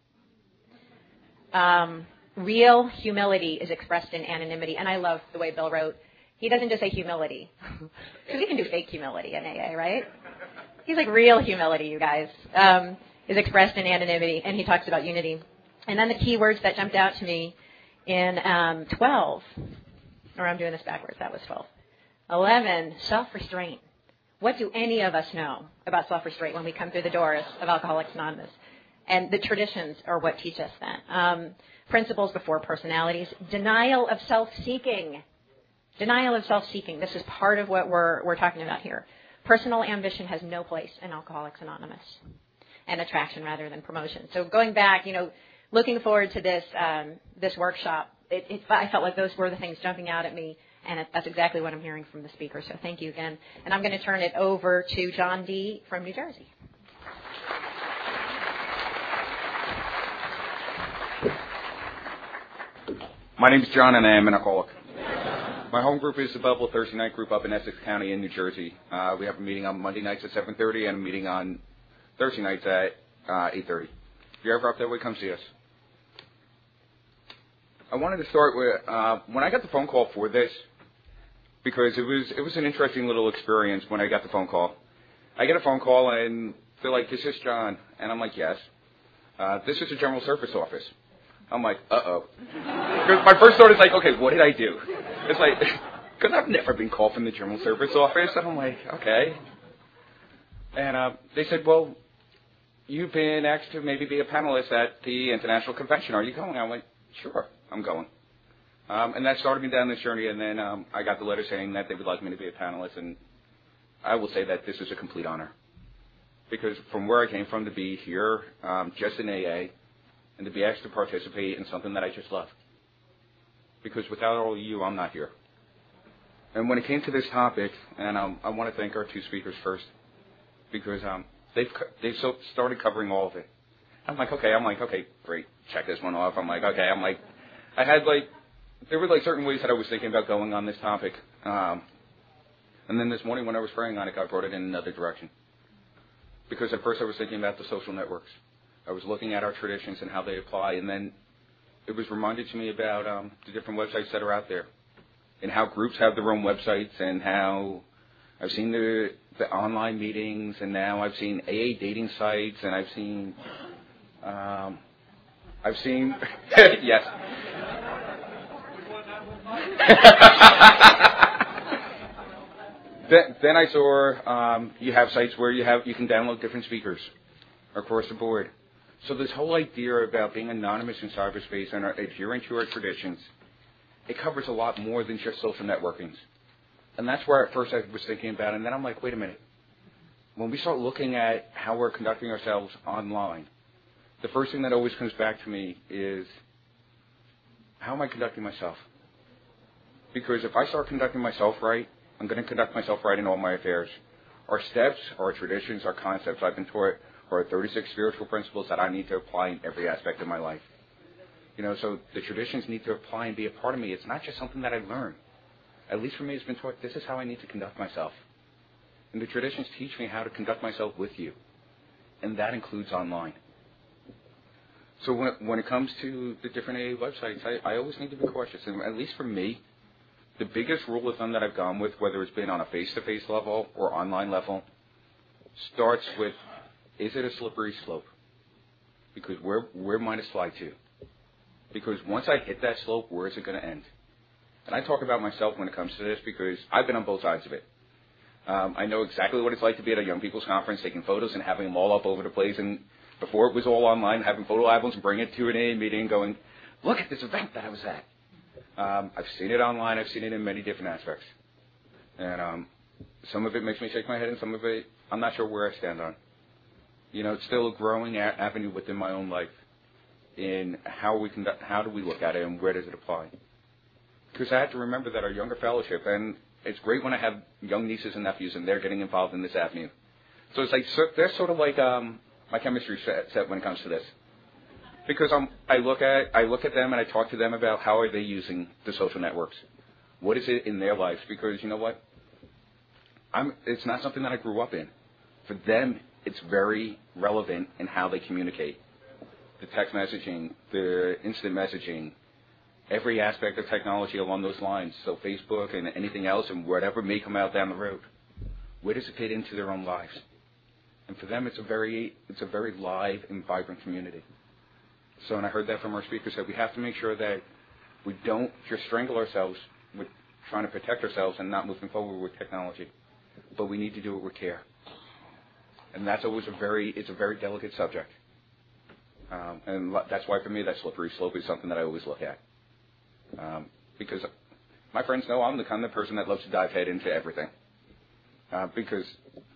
Um... Real humility is expressed in anonymity, and I love the way Bill wrote. He doesn't just say humility, because we can do fake humility in A A, right? He's like, real humility, you guys, um, is expressed in anonymity, and he talks about unity. And then the key words that jumped out to me in um, twelve, or I'm doing this backwards, that was twelve. eleven, self-restraint. What do any of us know about self-restraint when we come through the doors of Alcoholics Anonymous? And the traditions are what teach us that. Um, principles before personalities. Denial of self-seeking. Denial of self-seeking. This is part of what we're, we're talking about here. Personal ambition has no place in Alcoholics Anonymous. And attraction rather than promotion. So going back, you know, looking forward to this um, this workshop, it, it, I felt like those were the things jumping out at me. And it, that's exactly what I'm hearing from the speaker. So thank you again. And I'm going to turn it over to John D. from New Jersey. My name is John, and I am an alcoholic. My home group is the Belleville Thursday night group up in Essex County in New Jersey. Uh, we have a meeting on Monday nights at seven thirty and a meeting on Thursday nights at uh, eight thirty. If you're ever up that way, come see us. I wanted to start with, uh, when I got the phone call for this, because it was it was an interesting little experience when I got the phone call. I get a phone call, and they're like, "This is John." And I'm like, "Yes." Uh, this is the General Service Office. I'm like, uh-oh. Because my first thought is like, okay, what did I do? It's like, because I've never been called from the General Service Office. And I'm like, okay. And uh, they said, well, you've been asked to maybe be a panelist at the International Convention. Are you going? I'm like, sure, I'm going. Um, and that started me down this journey. And then um, I got the letter saying that they would like me to be a panelist. And I will say that this is a complete honor. Because from where I came from to be here, um, just in A A, and to be asked to participate in something that I just love. Because without all of you, I'm not here. And when it came to this topic, and um, I want to thank our two speakers first, because um, they've they've so started covering all of it. I'm like, okay, I'm like, okay, great, check this one off. I'm like, okay, I'm like, I had like, there were like certain ways that I was thinking about going on this topic. Um, and then this morning when I was praying on it, God brought it in another direction. Because at first I was thinking about the social networks. I was looking at our traditions and how they apply, and then it was reminded to me about um, the different websites that are out there, and how groups have their own websites, and how I've seen the, the online meetings, and now I've seen A A dating sites, and I've seen, um, I've seen, yes. then, then I saw um, you have sites where you have you can download different speakers across the board. So this whole idea about being anonymous in cyberspace and adhering to our traditions, it covers a lot more than just social networkings. And that's where at first I was thinking about it. And then I'm like, wait a minute. When we start looking at how we're conducting ourselves online, the first thing that always comes back to me is, how am I conducting myself? Because if I start conducting myself right, I'm going to conduct myself right in all my affairs. Our steps, our traditions, our concepts I've been taught are thirty-six spiritual principles that I need to apply in every aspect of my life. You know, so the traditions need to apply and be a part of me. It's not just something that I learn. At least for me, it's been taught, this is how I need to conduct myself. And the traditions teach me how to conduct myself with you. and that includes online. So when, when it comes to the different A A websites, I, I always need to be cautious. And at least for me, the biggest rule of thumb that I've gone with, whether it's been on a face-to-face level or online level, starts with, is it a slippery slope? Because where, where might it slide to? Because once I hit that slope, where is it going to end? And I talk about myself when it comes to this because I've been on both sides of it. Um, I know exactly what it's like to be at a young people's conference, taking photos and having them all up over the place. And before it was all online, having photo albums and bringing it to an A A meeting and going, look at this event that I was at. Um, I've seen it online. I've seen it in many different aspects. And um, some of it makes me shake my head, and some of it I'm not sure where I stand on. You know, it's still a growing a- avenue within my own life in how we conduct, how do we look at it and where does it apply. Because I have to remember that our younger fellowship, and it's great when I have young nieces and nephews and they're getting involved in this avenue. So it's like, so they're sort of like um, my chemistry set, set when it comes to this. Because I'm, I look at I look at them and I talk to them about how are they using the social networks. What is it in their lives? Because you know what? I'm, it's not something that I grew up in. For them, it's very relevant in how they communicate. The text messaging, the instant messaging, every aspect of technology along those lines. So Facebook and anything else and whatever may come out down the road. Where does it fit into their own lives? And for them, it's a very it's a very live and vibrant community. So, and I heard that from our speakers, that we have to make sure that we don't just strangle ourselves with trying to protect ourselves and not moving forward with technology. But we need to do it with care. And that's always a very, it's a very delicate subject. Um, and that's why for me that slippery slope is something that I always look at. Um, because my friends know I'm the kind of person that loves to dive head into everything. Uh, because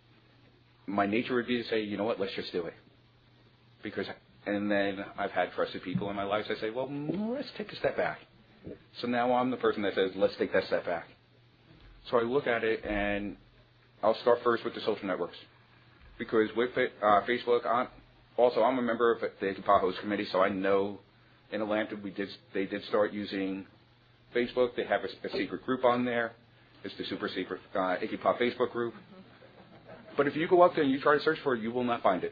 my nature would be to say, you know what, let's just do it. Because And then I've had trusted people in my life that say, well, let's take a step back. So now I'm the person that says, let's take that step back. So I look at it, and I'll start first with the social networks. Because with uh, Facebook, I'm, also I'm a member of the Ikipa Host Committee, so I know in Atlanta we did they did start using Facebook. They have a, a secret group on there. It's the super secret uh, Ikipa Facebook group. Mm-hmm. But if you go up there and you try to search for it, you will not find it.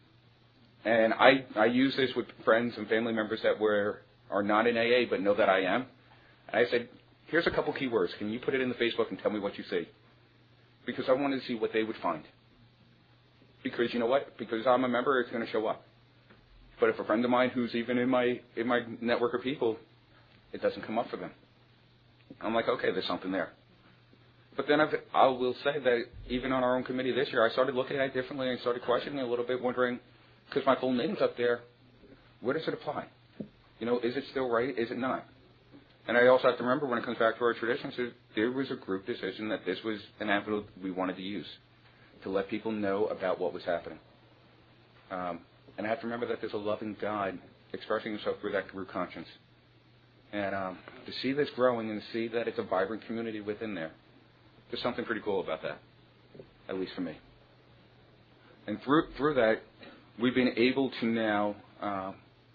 And I, I use this with friends and family members that were are not in A A but know that I am. And I said, here's a couple keywords. Can you put it in the Facebook and tell me what you see? Because I wanted to see what they would find. Because you know what? Because I'm a member, it's going to show up. But if a friend of mine who's even in my in my network of people, it doesn't come up for them. I'm like, okay, there's something there. But then I've, I will say that even on our own committee this year, I started looking at it differently and started questioning a little bit, wondering, because my full name's up there, where does it apply? You know, is it still right? Is it not? And I also have to remember when it comes back to our traditions, there was a group decision that this was an avenue we wanted to use to let people know about what was happening. Um, and I have to remember that there's a loving God expressing himself through that group conscience. And um, to see this growing and to see that it's a vibrant community within there, there's something pretty cool about that, at least for me. And through through that, we've been able to now, uh,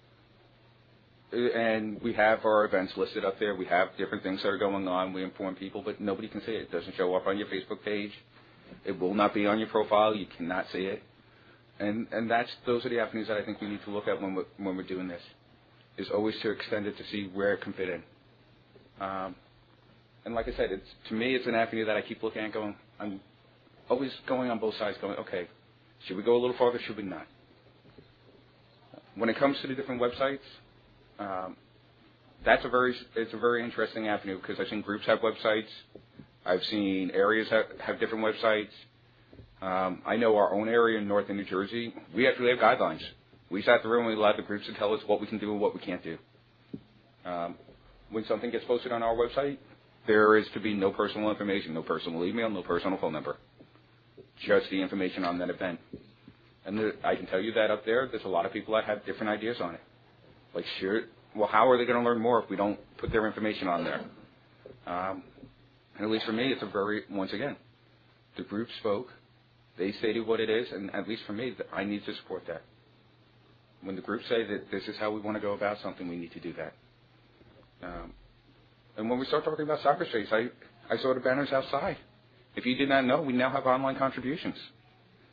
and we have our events listed up there. We have different things that are going on. We inform people, but nobody can see it. It doesn't show up on your Facebook page. It will not be on your profile. You cannot see it. And and that's those are the avenues that I think we need to look at when we're, when we're doing this, is always to extend it to see where it can fit in. Um, and like I said, it's to me, it's an avenue that I keep looking at going, I'm always going on both sides going, okay, should we go a little farther, should we not? When it comes to the different websites, um, that's a very it's a very interesting avenue because I've seen groups have websites. I've seen areas have, have different websites. Um, I know our own area in northern New Jersey, we actually have guidelines. We sat through and we allowed the groups to tell us what we can do and what we can't do. Um, when something gets posted on our website, there is to be no personal information, no personal email, no personal phone number, just the information on that event. And the, I can tell you that up there, there's a lot of people that have different ideas on it. Like, sure, well, how are they going to learn more if we don't put their information on there? Um, and at least for me, it's a very, once again, the group spoke. They stated what it is, and at least for me, I need to support that. When the groups say that this is how we want to go about something, we need to do that. Um, and when we start talking about cyberspace, I, I saw the banners outside. If you did not know, we now have online contributions.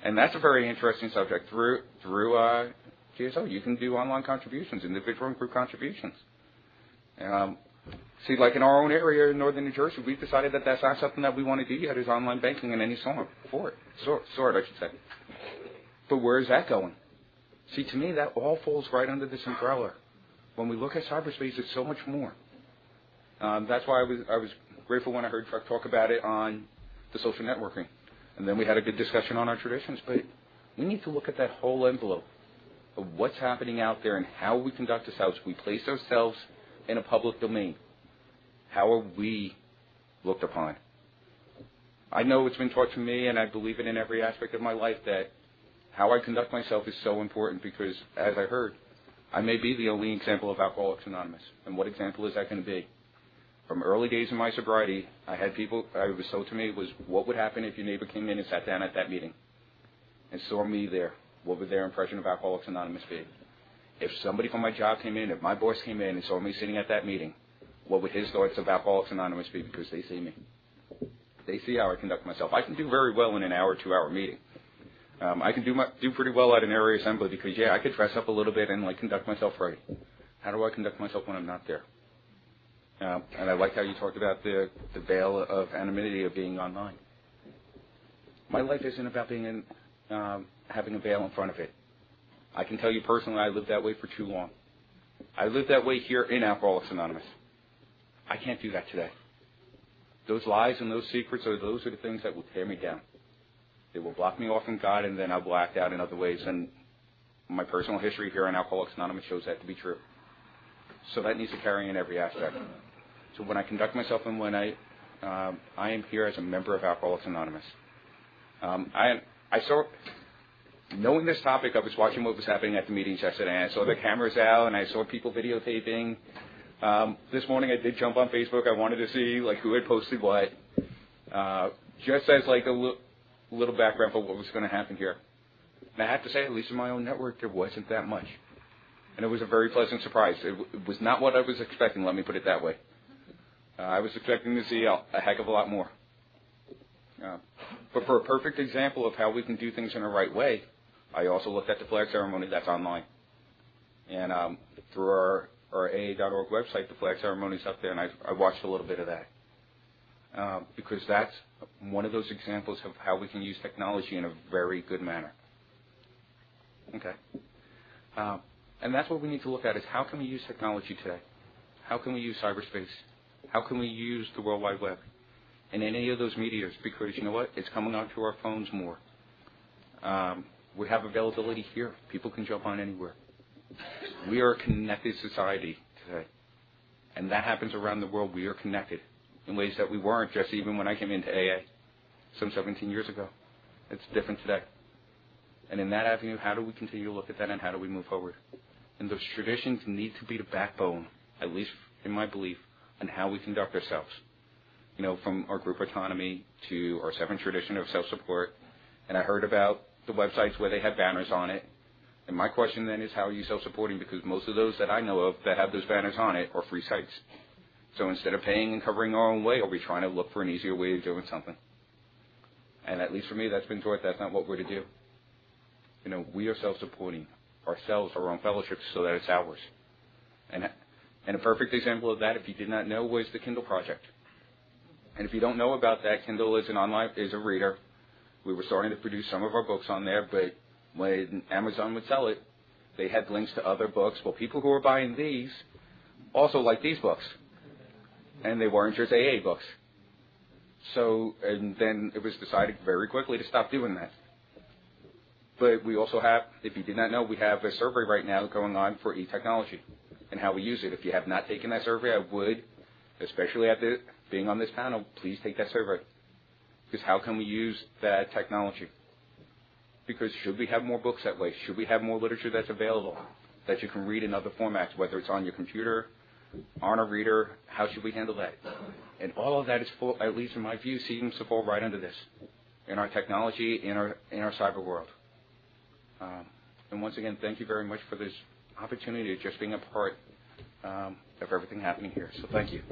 And that's a very interesting subject. Through through uh, G S O, you can do online contributions, individual and group contributions. Um, see, like in our own area in northern New Jersey, we've decided that that's not something that we want to do yet, is online banking in any form for it. Sort, sort, I should say. But where is that going? See, to me, that all falls right under this umbrella. When we look at cyberspace, it's so much more. Um, that's why I was I was grateful when I heard Chuck talk about it on the social networking. And then we had a good discussion on our traditions. But we need to look at that whole envelope of what's happening out there and how we conduct ourselves. We place ourselves in a public domain. How are we looked upon? I know it's been taught to me, and I believe it in every aspect of my life, that how I conduct myself is so important because, as I heard, I may be the only example of Alcoholics Anonymous. And what example is that going to be? From early days in my sobriety, I had people, it was told to me, was what would happen if your neighbor came in and sat down at that meeting and saw me there? What would their impression of Alcoholics Anonymous be? If somebody from my job came in, if my boss came in and saw me sitting at that meeting, what would his thoughts of Alcoholics Anonymous be? Because they see me. They see how I conduct myself. I can do very well in an hour, two-hour meeting. Um, I can do my, do pretty well at an area assembly because, yeah, I could dress up a little bit and, like, conduct myself right. How do I conduct myself when I'm not there? Um, and I like how you talked about the, the veil of anonymity of being online. My life isn't about being in, um, having a veil in front of it. I can tell you personally, I lived that way for too long. I lived that way here in Alcoholics Anonymous. I can't do that today. Those lies and those secrets, are those are the things that will tear me down. They will block me off from God, and then I'll will act out in other ways. And my personal history here in Alcoholics Anonymous shows that to be true. So that needs to carry in every aspect. So when I conduct myself and when I um, I am here as a member of Alcoholics Anonymous, um, I I saw, knowing this topic, I was watching what was happening at the meetings yesterday, and I saw the cameras out, and I saw people videotaping. Um, this morning I did jump on Facebook. I wanted to see like who had posted what, uh, just as like a li- little background for what was going to happen here. And I have to say, at least in my own network, there wasn't that much. And it was a very pleasant surprise. It, w- it was not what I was expecting, let me put it that way. Uh, I was expecting to see a, a heck of a lot more. Uh, but for a perfect example of how we can do things in the right way, I also looked at the flag ceremony that's online. And um, through our, our A A dot org website, the flag ceremony is up there, and I, I watched a little bit of that. Uh, because that's one of those examples of how we can use technology in a very good manner. Okay. Uh, and that's what we need to look at, is how can we use technology today? How can we use cyberspace? How can we use the World Wide Web in any of those medias? Because you know what? It's coming onto our phones more. Um, we have availability here. People can jump on anywhere. We are a connected society today. And that happens around the world. We are connected in ways that we weren't just even when I came into A A some seventeen years ago. It's different today. And in that avenue, how do we continue to look at that, and how do we move forward? And those traditions need to be the backbone, at least in my belief, on how we conduct ourselves. You know, from our group autonomy to our seventh tradition of self-support. And I heard about the websites where they have banners on it. And my question then is, how are you self-supporting? Because most of those that I know of that have those banners on it are free sites. So instead of paying and covering our own way, are we trying to look for an easier way of doing something? And at least for me, that's been taught that's not what we're to do. You know, we are self-supporting ourselves, our own fellowships, so that it's ours. And and a perfect example of that, if you did not know, was the Kindle Project. And if you don't know about that, Kindle is an online is a reader. We were starting to produce some of our books on there, but when Amazon would sell it, they had links to other books. Well, people who were buying these also liked these books, and they weren't just A A books. So, and then it was decided very quickly to stop doing that. But we also have, if you did not know, we have a survey right now going on for e-technology and how we use it. If you have not taken that survey, I would, especially after being on this panel, please take that survey. Because how can we use that technology? Because should we have more books that way? Should we have more literature that's available that you can read in other formats, whether it's on your computer, on a reader? How should we handle that? And all of that is, full, at least in my view, seems to fall right under this, in our technology, in our in our cyber world. Um, and once again, thank you very much for this opportunity of just being a part um, of everything happening here. So thank you.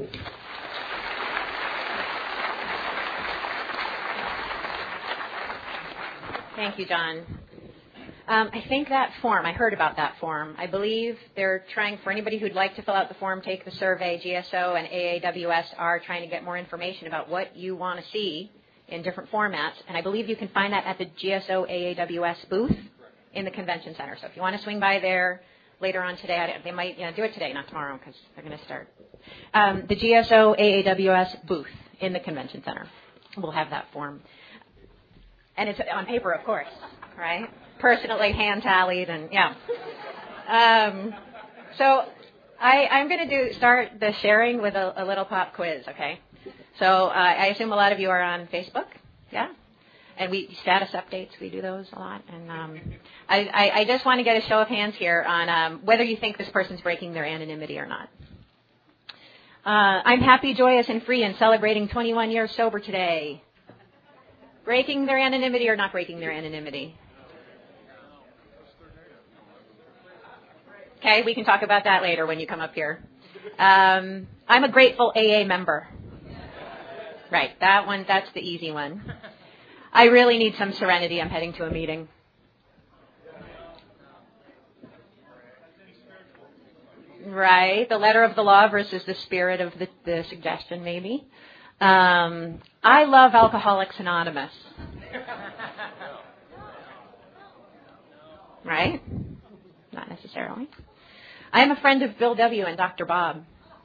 Thank you, John. Um, I think that form, I heard about that form. I believe they're trying, for anybody who'd like to fill out the form, take the survey, G S O and A A W S are trying to get more information about what you want to see in different formats. And I believe you can find that at the G S O A A W S booth in the convention center. So if you want to swing by there later on today, they might you know, do it today, not tomorrow, because they're going to start. Um, the G S O A A W S booth in the convention center. We'll have that form. And it's on paper, of course, right? Personally hand-tallied and, yeah. Um, so I, I'm going to do start the sharing with a, a little pop quiz, okay? So uh, I assume a lot of you are on Facebook, yeah? And we status updates, we do those a lot. And um, I, I, I just want to get a show of hands here on um, whether you think this person's breaking their anonymity or not. Uh, I'm happy, joyous, and free and celebrating twenty-one years sober today. Breaking their anonymity or not breaking their anonymity? Okay, we can talk about that later when you come up here. Um, I'm a grateful A A member. Right, that one, that's the easy one. I really need some serenity. I'm heading to a meeting. Right, the letter of the law versus the spirit of the, the suggestion, maybe. Um, I love Alcoholics Anonymous. Right? Not necessarily. I am a friend of Bill W. and Doctor Bob.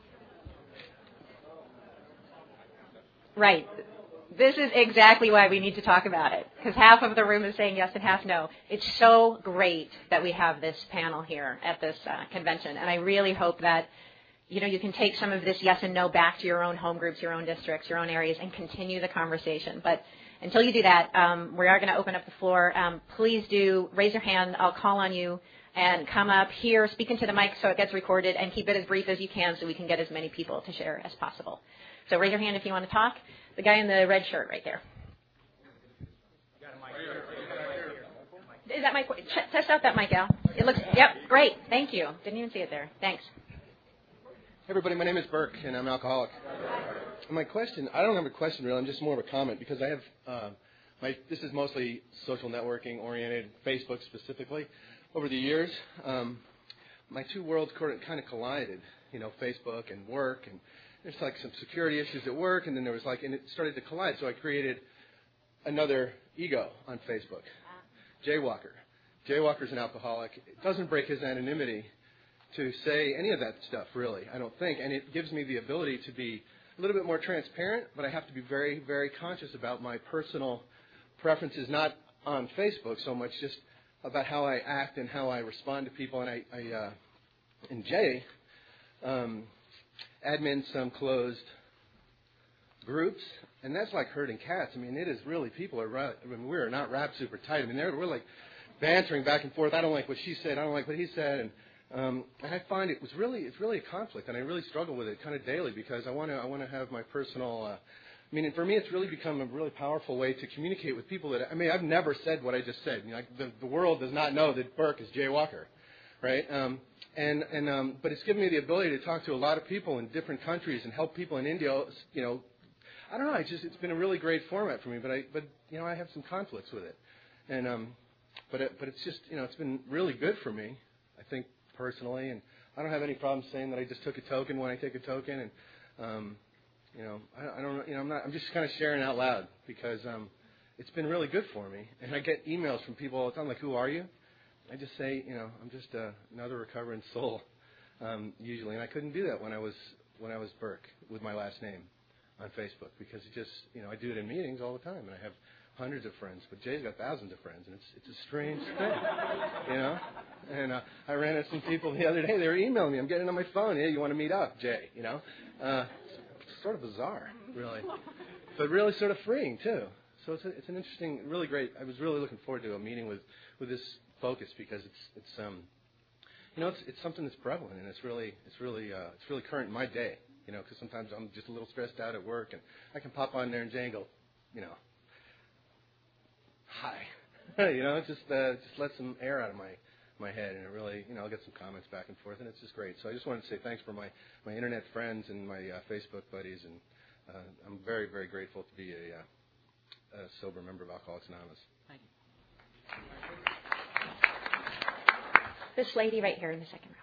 Right. This is exactly why we need to talk about it, because half of the room is saying yes and half no. It's so great that we have this panel here at this uh, convention, and I really hope that you know you can take some of this yes and no back to your own home groups, your own districts, your own areas, and continue the conversation. But until you do that, um, we are going to open up the floor. Um, please do raise your hand. I'll call on you. And come up here, speak into the mic so it gets recorded, and keep it as brief as you can so we can get as many people to share as possible. So raise your hand if you want to talk. The guy in the red shirt right there. Is that mic? Test out that mic, Al. It looks, yep, great. Thank you. Didn't even see it there. Thanks. Hey, everybody. My name is Burke, and I'm an alcoholic. My question, I don't have a question really. I'm just more of a comment because I have, uh, my, this is mostly social networking oriented, Facebook specifically. Over the years, um, my two worlds kind of collided, you know, Facebook and work, and there's like some security issues at work, and then there was like, and it started to collide, so I created another ego on Facebook, Jaywalker. Jaywalker's an alcoholic. It doesn't break his anonymity to say any of that stuff, really, I don't think, and it gives me the ability to be a little bit more transparent, but I have to be very, very conscious about my personal preferences, not on Facebook so much, just about how I act and how I respond to people. And I, I uh, and Jay um, admins some closed groups, and that's like herding cats. I mean, it is really, people are, I mean, we're not wrapped super tight. I mean, they're, we're like bantering back and forth. I don't like what she said. I don't like what he said. And, um, and I find it was really, it's really a conflict, and I really struggle with it kind of daily because I want to, I want to have my personal, uh, I mean, for me, it's really become a really powerful way to communicate with people that, I mean, I've never said what I just said. You know, like the, the world does not know that Burke is Jay Walker, right? Um, and, and, um, but it's given me the ability to talk to a lot of people in different countries and help people in India, you know. I don't know, it's just, it's been a really great format for me, but I, but, you know, I have some conflicts with it. And, um, but it, but it's just, you know, it's been really good for me, I think, personally, and I don't have any problem saying that I just took a token when I take a token, and, um, You know, I, I don't know. You know, I'm not. I'm just kind of sharing out loud because um, it's been really good for me. And I get emails from people all the time, like, "Who are you?" I just say, you know, I'm just uh, another recovering soul, um, usually. And I couldn't do that when I was when I was Burke with my last name on Facebook because it just, you know, I do it in meetings all the time, and I have hundreds of friends. But Jay's got thousands of friends, and it's it's a strange thing, you know. And uh, I ran into some people the other day. They were emailing me. I'm getting on my phone. Hey, you want to meet up, Jay? You know. Uh, Sort of bizarre, really, but really sort of freeing too. So it's a, it's an interesting, really great. I was really looking forward to a meeting with, with this focus because it's it's um, you know, it's it's something that's prevalent and it's really it's really uh, it's really current in my day. You know, because sometimes I'm just a little stressed out at work and I can pop on there and Jay and go, you know, hi, you know, just uh, just let some air out of my. my head, and it really, you know, I'll get some comments back and forth, and it's just great. So I just wanted to say thanks for my, my internet friends and my uh, Facebook buddies, and uh, I'm very, very grateful to be a, uh, a sober member of Alcoholics Anonymous. Thank you. This lady right here in the second row.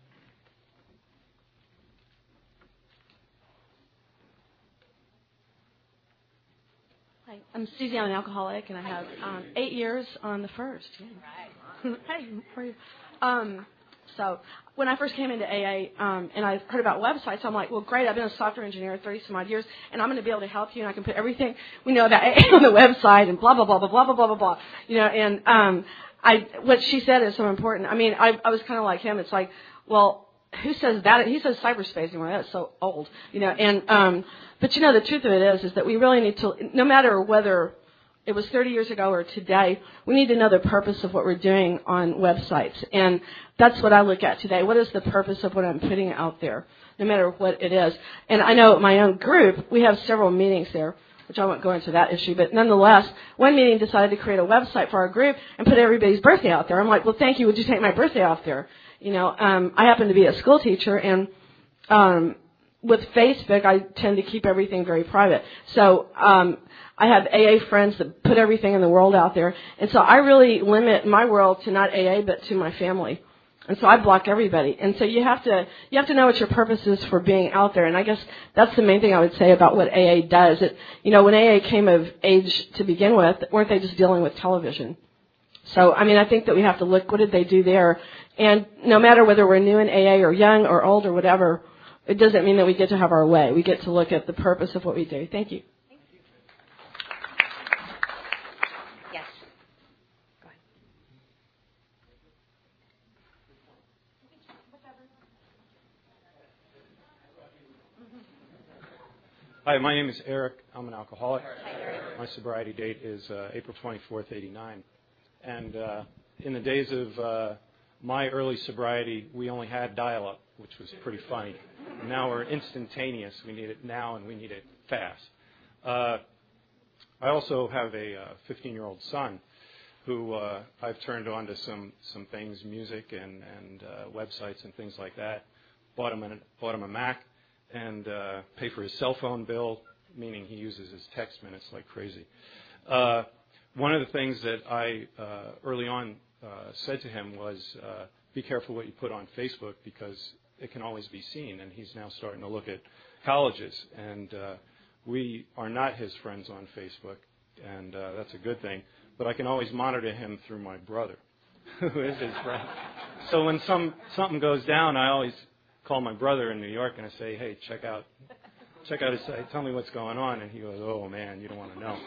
Hi, I'm Susie. I'm an alcoholic, and I have um, eight years on the first. Yeah. Right. Hey, how are you? Um, so when I first came into A A, um, and I heard about websites, I'm like, well, great. I've been a software engineer thirty some odd years, and I'm going to be able to help you, and I can put everything we know about A A on the website, and blah blah blah blah blah blah blah blah blah. You know, and um, I what she said is so important. I mean, I I was kind of like him. It's like, well, who says that? He says cyberspace anymore. That's so old, you know. And um, but you know, the truth of it is, is that we really need to, no matter whether it was thirty years ago or today, we need to know the purpose of what we're doing on websites. And that's what I look at today. What is the purpose of what I'm putting out there, no matter what it is? And I know at my own group, we have several meetings there, which I won't go into that issue. But nonetheless, one meeting decided to create a website for our group and put everybody's birthday out there. I'm like, well, thank you. Would you take my birthday off there? You know, um, I happen to be a school teacher, and um, with Facebook, I tend to keep everything very private. So um, I have A A friends that put everything in the world out there, and so I really limit my world to not A A but to my family, and so I block everybody. And so you have to you have to know what your purpose is for being out there, and I guess that's the main thing I would say about what A A does. It, you know, when A A came of age to begin with, weren't they just dealing with television? So, I mean, I think that we have to look, what did they do there? And no matter whether we're new in A A or young or old or whatever, it doesn't mean that we get to have our way. We get to look at the purpose of what we do. Thank you. Yes. Go ahead. Hi, my name is Eric. I'm an alcoholic. My sobriety date is uh, April twenty-fourth, eighty-nine. And uh, in the days of uh, my early sobriety, we only had dial-up, which was pretty funny. Now we're instantaneous. We need it now, and we need it fast. Uh, I also have a fifteen-year-old son who uh, I've turned on to some, some things, music and, and uh, websites and things like that. Bought him, an, bought him a Mac and uh, pay for his cell phone bill, meaning he uses his text minutes like crazy. Uh, one of the things that I uh, early on uh, said to him was, uh, be careful what you put on Facebook because it can always be seen. And he's now starting to look at colleges. And uh, we are not his friends on Facebook, and uh, that's a good thing. But I can always monitor him through my brother, who is his friend. So when some something goes down, I always call my brother in New York and I say, hey, check out check out his site. Tell me what's going on. And he goes, oh, man, you don't want to know.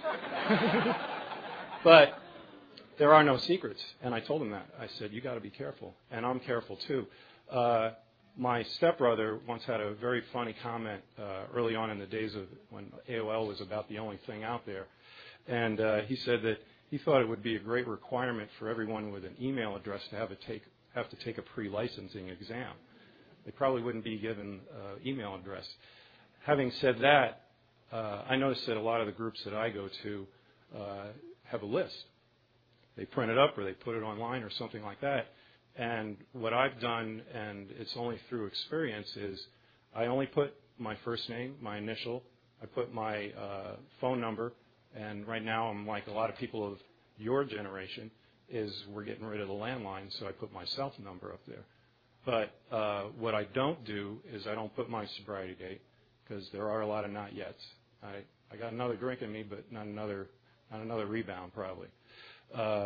But there are no secrets. And I told him that. I said, you got to be careful. And I'm careful, too. Uh, my stepbrother once had a very funny comment uh, early on in the days of when A O L was about the only thing out there. And uh, he said that he thought it would be a great requirement for everyone with an email address to have, a take, have to take a pre-licensing exam. They probably wouldn't be given uh, email address. Having said that, uh, I noticed that a lot of the groups that I go to uh, have a list. They print it up or they put it online or something like that. And what I've done, and it's only through experience, is I only put my first name, my initial, I put my uh, phone number, and right now I'm like a lot of people of your generation, is we're getting rid of the landline, so I put my cell number up there. But uh, what I don't do is I don't put my sobriety date, because there are a lot of not yets. I I got another drink in me, but not another not another rebound probably. Uh,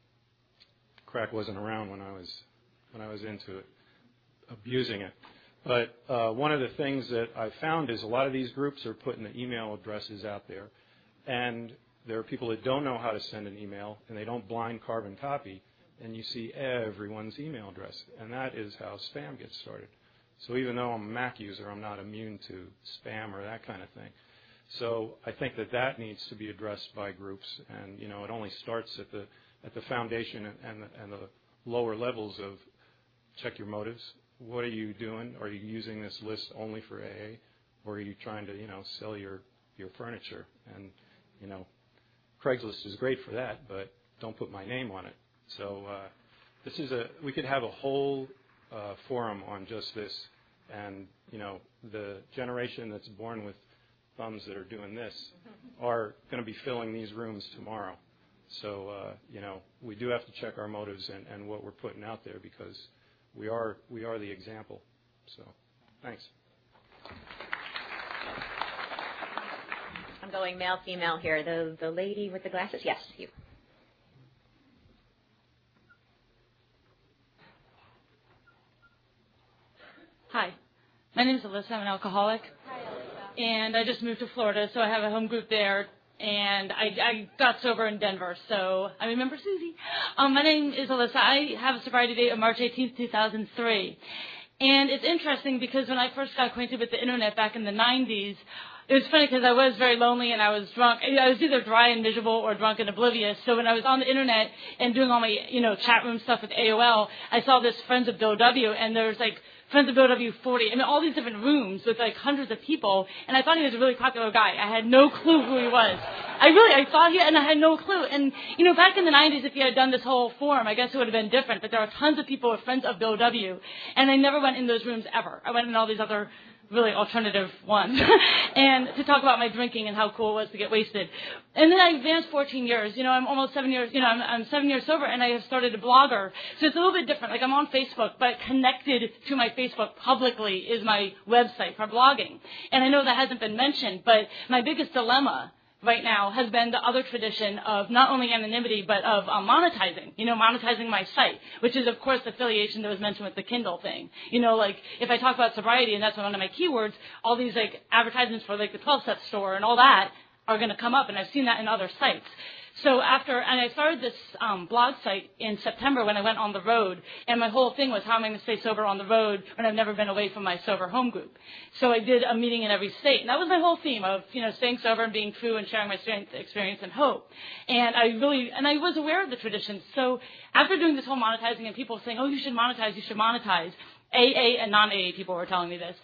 crack wasn't around when I was when I was into it, abusing it. But uh, one of the things that I found is a lot of these groups are putting the email addresses out there, and there are people that don't know how to send an email, and they don't blind carbon copy, and you see everyone's email address, and that is how spam gets started. So even though I'm a Mac user, I'm not immune to spam or that kind of thing. So I think that that needs to be addressed by groups, and you know, it only starts at the at the foundation and the, and the lower levels of check your motives. What are you doing? Are you using this list only for A A, or are you trying to, you know, sell your, your furniture? And, you know, Craigslist is great for that, but don't put my name on it. So uh, this is a we could have a whole uh, forum on just this, and you know, the generation that's born with thumbs that are doing this are going to be filling these rooms tomorrow. So, uh, you know, we do have to check our motives and, and what we're putting out there because we are we are the example. So, thanks. I'm going male, female here. The the lady with the glasses. Yes, you. Hi, my name is Alyssa. I'm an alcoholic. Hi, Alyssa. And I just moved to Florida, so I have a home group there. And I, I got sober in Denver, so I remember Susie. Um, my name is Alyssa. I have a sobriety date of March eighteenth, two thousand three. And it's interesting because when I first got acquainted with the Internet back in the nineties, it was funny because I was very lonely and I was drunk. I was either dry and miserable or drunk and oblivious. So when I was on the Internet and doing all my, you know, chat room stuff with A O L, I saw this Friends of Bill W. and there was like Friends of Bill W forty, I mean, all these different rooms with like hundreds of people, and I thought he was a really popular guy. I had no clue who he was. I really, I thought he, and I had no clue. And, you know, back in the nineties, if he had done this whole forum, I guess it would have been different, but there are tons of people with Friends of Bill W., and I never went in those rooms ever. I went in all these other really alternative ones, and to talk about my drinking and how cool it was to get wasted. And then I advanced fourteen years. You know, I'm almost seven years, you know, I'm, I'm seven years sober, and I have started a blogger. So it's a little bit different. Like, I'm on Facebook, but connected to my Facebook publicly is my website for blogging. And I know that hasn't been mentioned, but my biggest dilemma right now has been the other tradition of not only anonymity, but of um, monetizing, you know, monetizing my site, which is, of course, the affiliation that was mentioned with the Kindle thing. You know, like, if I talk about sobriety, and that's one of my keywords, all these, like, advertisements for, like, the twelve-step store and all that are going to come up, and I've seen that in other sites. So after, and I started this um, blog site in September when I went on the road, and my whole thing was how am I going to stay sober on the road when I've never been away from my sober home group. So I did a meeting in every state, and that was my whole theme of, you know, staying sober and being true and sharing my strength, experience and hope. And I really, and I was aware of the traditions. So after doing this whole monetizing and people saying, oh, you should monetize, you should monetize, A A and non-A A people were telling me this.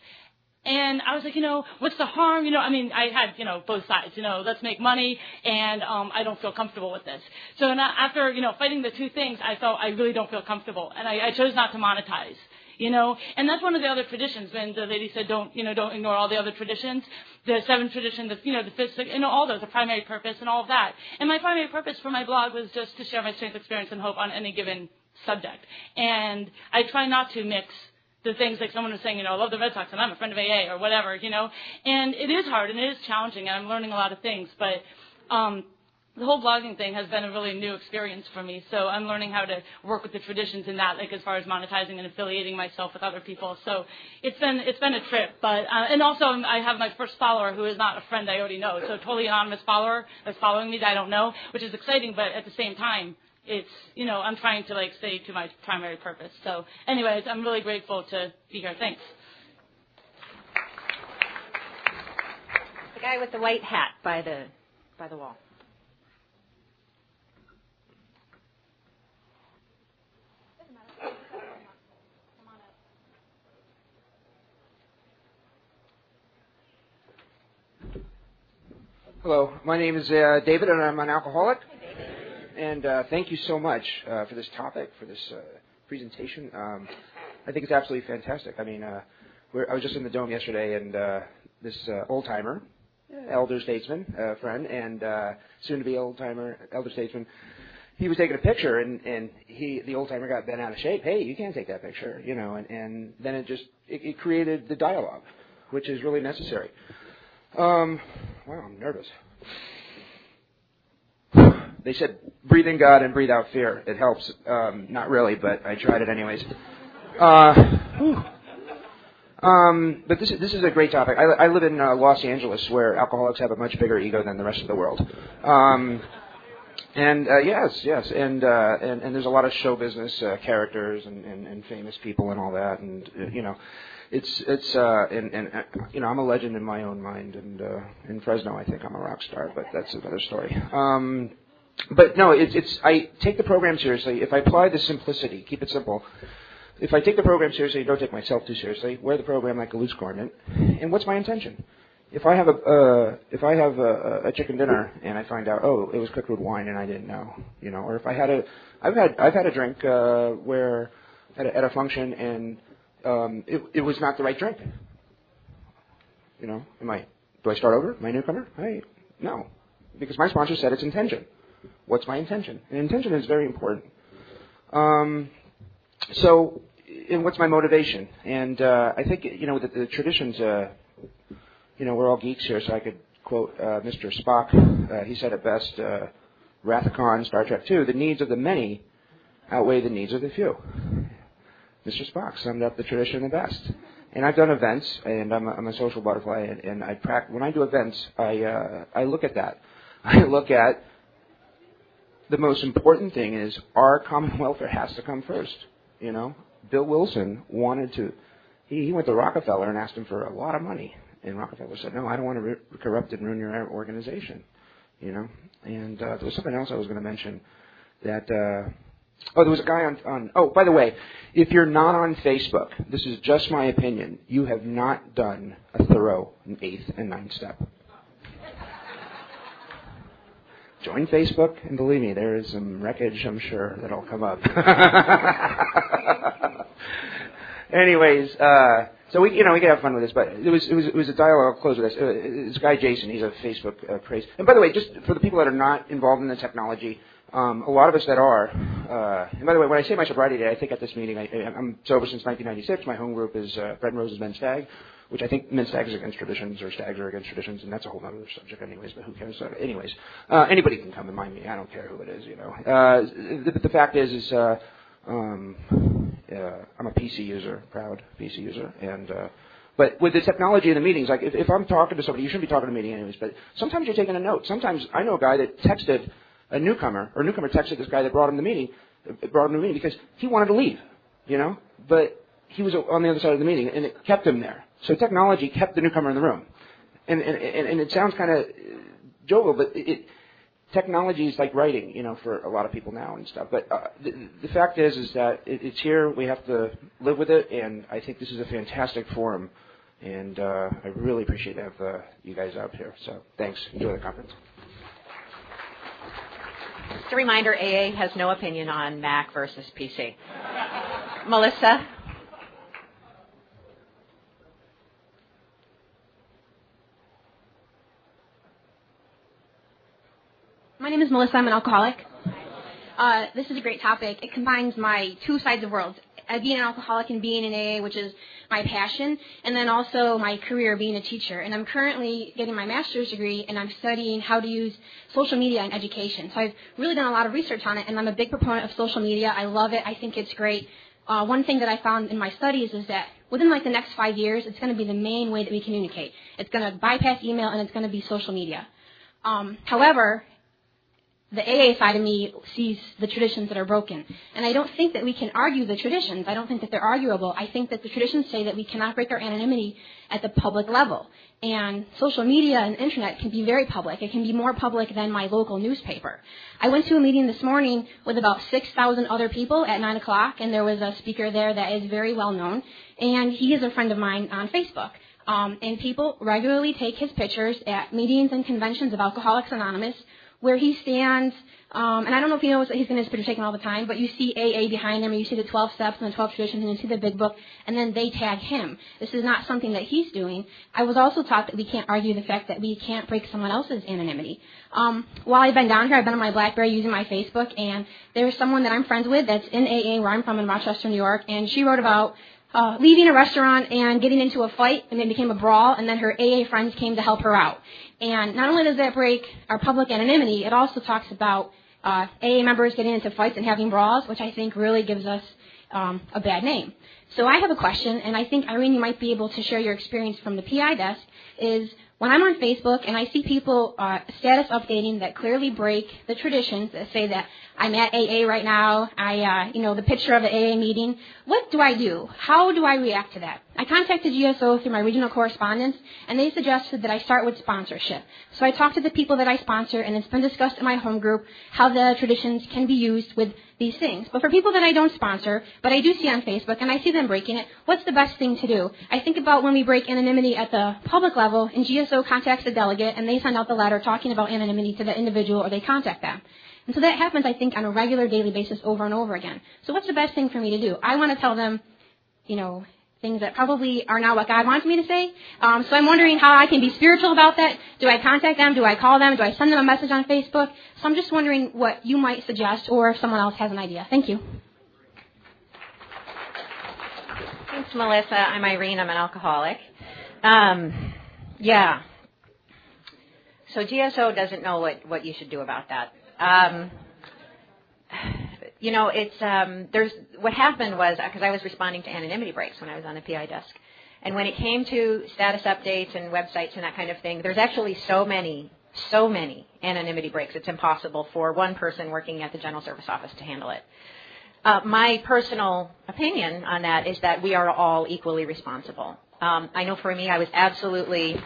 And I was like, you know, what's the harm? You know, I mean, I had, you know, both sides, you know, let's make money, and um, I don't feel comfortable with this. So now, after, you know, fighting the two things, I felt I really don't feel comfortable, and I, I chose not to monetize, you know. And that's one of the other traditions when the lady said don't, you know, don't ignore all the other traditions, the seven tradition, the, you know, the fifth, you know, all those, the primary purpose and all of that. And my primary purpose for my blog was just to share my strength, experience, and hope on any given subject. And I try not to mix the things like someone was saying, you know, I love the Red Sox and I'm a friend of A A or whatever, you know. And it is hard and it is challenging and I'm learning a lot of things. But um, the whole blogging thing has been a really new experience for me. So I'm learning how to work with the traditions in that, like as far as monetizing and affiliating myself with other people. So it's been it's been a trip. But uh, and also I have my first follower who is not a friend I already know. So a totally anonymous follower that's following me that I don't know, which is exciting. But at the same time, it's, you know, I'm trying to, like, stay to my primary purpose. So, anyways, I'm really grateful to be here. Thanks. The guy with the white hat by the by the wall. Hello, my name is uh, David, and I'm an alcoholic. And uh, thank you so much uh, for this topic, for this uh, presentation. Um, I think it's absolutely fantastic. I mean, uh, we're, I was just in the Dome yesterday, and uh, this uh, old-timer, elder statesman, uh, friend, and uh, soon-to-be old-timer, elder statesman, he was taking a picture, and, and he, the old-timer got bent out of shape. Hey, you can't take that picture, you know. And, and then it just it, it created the dialogue, which is really necessary. Um, wow, I'm nervous. They said breathe in God and breathe out fear. It helps. Um, not really, but I tried it anyways. Uh, um, but this is, this is a great topic. I, I live in uh, Los Angeles, where alcoholics have a much bigger ego than the rest of the world. Um, and uh, yes, yes, and, uh, and and there's a lot of show business uh, characters and, and, and famous people and all that, and uh, you know, it's it's uh, and, and uh, you know, I'm a legend in my own mind, and uh, in Fresno, I think I'm a rock star, but that's another story. Um, But no, it's, it's, I take the program seriously. If I apply the simplicity, keep it simple. If I take the program seriously, don't take myself too seriously. Wear the program like a loose garment. And what's my intention? If I have a, uh, if I have a, a chicken dinner and I find out, oh, it was cooked with wine and I didn't know, you know, or if I had a, I've had, I've had a drink uh, where at a, at a function and um, it, it was not the right drink. You know, am I? Do I start over? Am I a newcomer? I no, because my sponsor said it's intention. what's my intention? And intention is very important. Um, so, and what's my motivation? And uh, I think, you know, the, the traditions, uh, you know, we're all geeks here, so I could quote uh, Mister Spock. Uh, he said it best, uh, Wrath of Khan, Star Trek two, the needs of the many outweigh the needs of the few. Mister Spock summed up the tradition the best. And I've done events, and I'm a, I'm a social butterfly, and, and I prac- when I do events, I uh, I look at that. I look at the most important thing is our common welfare has to come first. You know, Bill Wilson wanted to. He, he went to Rockefeller and asked him for a lot of money, and Rockefeller said, "No, I don't want to re- corrupt and ruin your organization." You know, and uh, there was something else I was going to mention that. Uh, Oh, there was a guy on, on... Oh, by the way, if you're not on Facebook, this is just my opinion, you have not done a thorough eighth and ninth step. Join Facebook, and believe me, there is some wreckage, I'm sure, that'll come up. Anyways, uh, so we, you know, we can have fun with this, but it was, it was, it was a dialogue. I'll close with this. Uh, this guy Jason, he's a Facebook uh, craze. And by the way, just for the people that are not involved in the technology, Um, a lot of us that are, uh, and by the way, when I say my sobriety day, I think at this meeting, I, I'm sober since nineteen ninety-six. My home group is uh, Bread and Roses Men's Stag, which I think Men's Stag is against traditions, or Stags are against traditions, and that's a whole other subject anyways, but who cares? So anyways, uh, anybody can come and mind me. I don't care who it is, you know. Uh, the, the fact is, is uh, um, uh, I'm a P C user, proud P C user, and uh, but with the technology in the meetings, like if, if I'm talking to somebody, you shouldn't be talking to a meeting anyways, but sometimes you're taking a note. Sometimes I know a guy that texted a newcomer, or a newcomer texted this guy that brought him the meeting, brought him to the meeting because he wanted to leave, you know, but he was on the other side of the meeting, and it kept him there. So technology kept the newcomer in the room, and and and, and it sounds kind of jovial, but it, it, technology is like writing, you know, for a lot of people now and stuff. But uh, the, the fact is, is that it, it's here. We have to live with it, and I think this is a fantastic forum, and uh, I really appreciate to have uh, you guys out here. So thanks. Enjoy the conference. Just a reminder, A A has no opinion on Mac versus P C. Melissa? My name is Melissa. I'm an alcoholic. Uh, this is a great topic. It combines my two sides of worlds, uh, being an alcoholic and being in A A, which is my passion, and then also my career being a teacher. And I'm currently getting my master's degree, and I'm studying how to use social media in education. So I've really done a lot of research on it, and I'm a big proponent of social media. I love it. I think it's great. Uh, one thing that I found in my studies is that within like the next five years, it's going to be the main way that we communicate. It's going to bypass email, and it's going to be social media. Um, however, the A A side of me sees the traditions that are broken. And I don't think that we can argue the traditions. I don't think that they're arguable. I think that the traditions say that we cannot break our anonymity at the public level. And social media and internet can be very public. It can be more public than my local newspaper. I went to a meeting this morning with about six thousand other people at nine o'clock, and there was a speaker there that is very well known, and he is a friend of mine on Facebook. Um, and people regularly take his pictures at meetings and conventions of Alcoholics Anonymous, where he stands, um, and I don't know if he knows that he's getting his picture taken all the time, but you see A A behind him, and you see the twelve steps and the twelve traditions, and you see the big book, and then they tag him. This is not something that he's doing. I was also taught that we can't argue the fact that we can't break someone else's anonymity. Um, while I've been down here, I've been on my BlackBerry using my Facebook, and there's someone that I'm friends with that's in A A where I'm from in Rochester, New York, and she wrote about Uh, leaving a restaurant and getting into a fight, and it became a brawl, and then her A A friends came to help her out. And not only does that break our public anonymity, it also talks about uh, A A members getting into fights and having brawls, which I think really gives us um, a bad name. So I have a question, and I think, Irene, you might be able to share your experience from the P I desk, is when I'm on Facebook and I see people uh, status updating that clearly break the traditions that say that I'm at A A right now, I, uh, you know, the picture of the A A meeting, what do I do? How do I react to that? I contacted G S O through my regional correspondence, and they suggested that I start with sponsorship. So I talked to the people that I sponsor, and it's been discussed in my home group how the traditions can be used with these things. But for people that I don't sponsor, but I do see on Facebook, and I see them breaking it, what's the best thing to do? I think about when we break anonymity at the public level, and G S O contacts the delegate, and they send out the letter talking about anonymity to the individual, or they contact them. And so that happens, I think, on a regular daily basis over and over again. So what's the best thing for me to do? I want to tell them, you know, things that probably are not what God wants me to say. Um, so I'm wondering how I can be spiritual about that. Do I contact them? Do I call them? Do I send them a message on Facebook? So I'm just wondering what you might suggest, or if someone else has an idea. Thank you. Thanks, Melissa. I'm Irene. I'm an alcoholic. Um, yeah. So G S O doesn't know what, what you should do about that. Um, you know, it's um, there's what happened was because I was responding to anonymity breaks when I was on the P I desk, and when it came to status updates and websites and that kind of thing, there's actually so many, so many anonymity breaks. It's impossible for one person working at the General Service Office to handle it. Uh, my personal opinion on that is that we are all equally responsible. Um, I know for me, I was absolutely,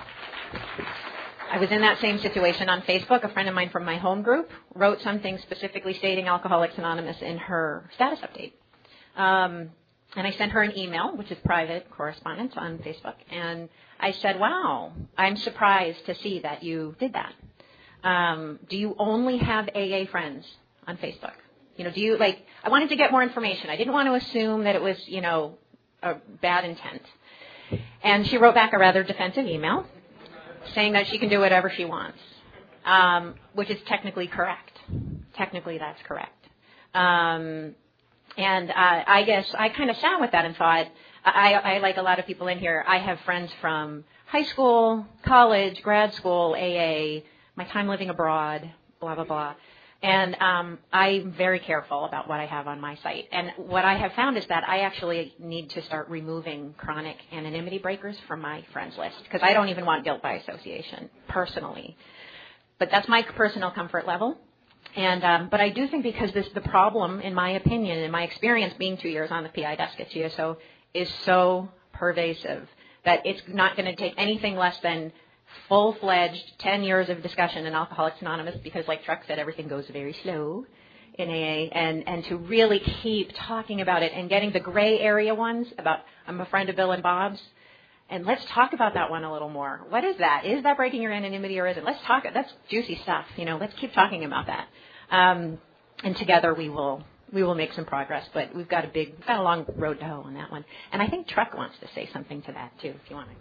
I was in that same situation on Facebook. A friend of mine from my home group wrote something specifically stating Alcoholics Anonymous in her status update. Um, and I sent her an email, which is private correspondence on Facebook, and I said, wow, I'm surprised to see that you did that. Um, do you only have A A friends on Facebook? You know, do you, like, I wanted to get more information. I didn't want to assume that it was, you know, a bad intent. And she wrote back a rather defensive email saying that she can do whatever she wants, um, which is technically correct. Technically, that's correct. Um, and uh, I guess I kind of sat with that and thought, I, I, like a lot of people in here, I have friends from high school, college, grad school, A A, my time living abroad, blah, blah, blah. And um, I'm very careful about what I have on my site. And what I have found is that I actually need to start removing chronic anonymity breakers from my friends list because I don't even want guilt by association, personally. But that's my personal comfort level. And um, but I do think because this the problem, in my opinion, in my experience being two years on the P I desk at G S O, is so pervasive that it's not going to take anything less than full-fledged ten years of discussion in Alcoholics Anonymous because, like Truck said, everything goes very slow in A A, and, and to really keep talking about it and getting the gray area ones about I'm a friend of Bill and Bob's, and let's talk about that one a little more. What is that? Is that breaking your anonymity or is it? Let's talk. That's juicy stuff. You know, let's keep talking about that, um, and together we will we will make some progress. But we've got a big, we've got a long road to hoe on that one, and I think Truck wants to say something to that too, if you want to.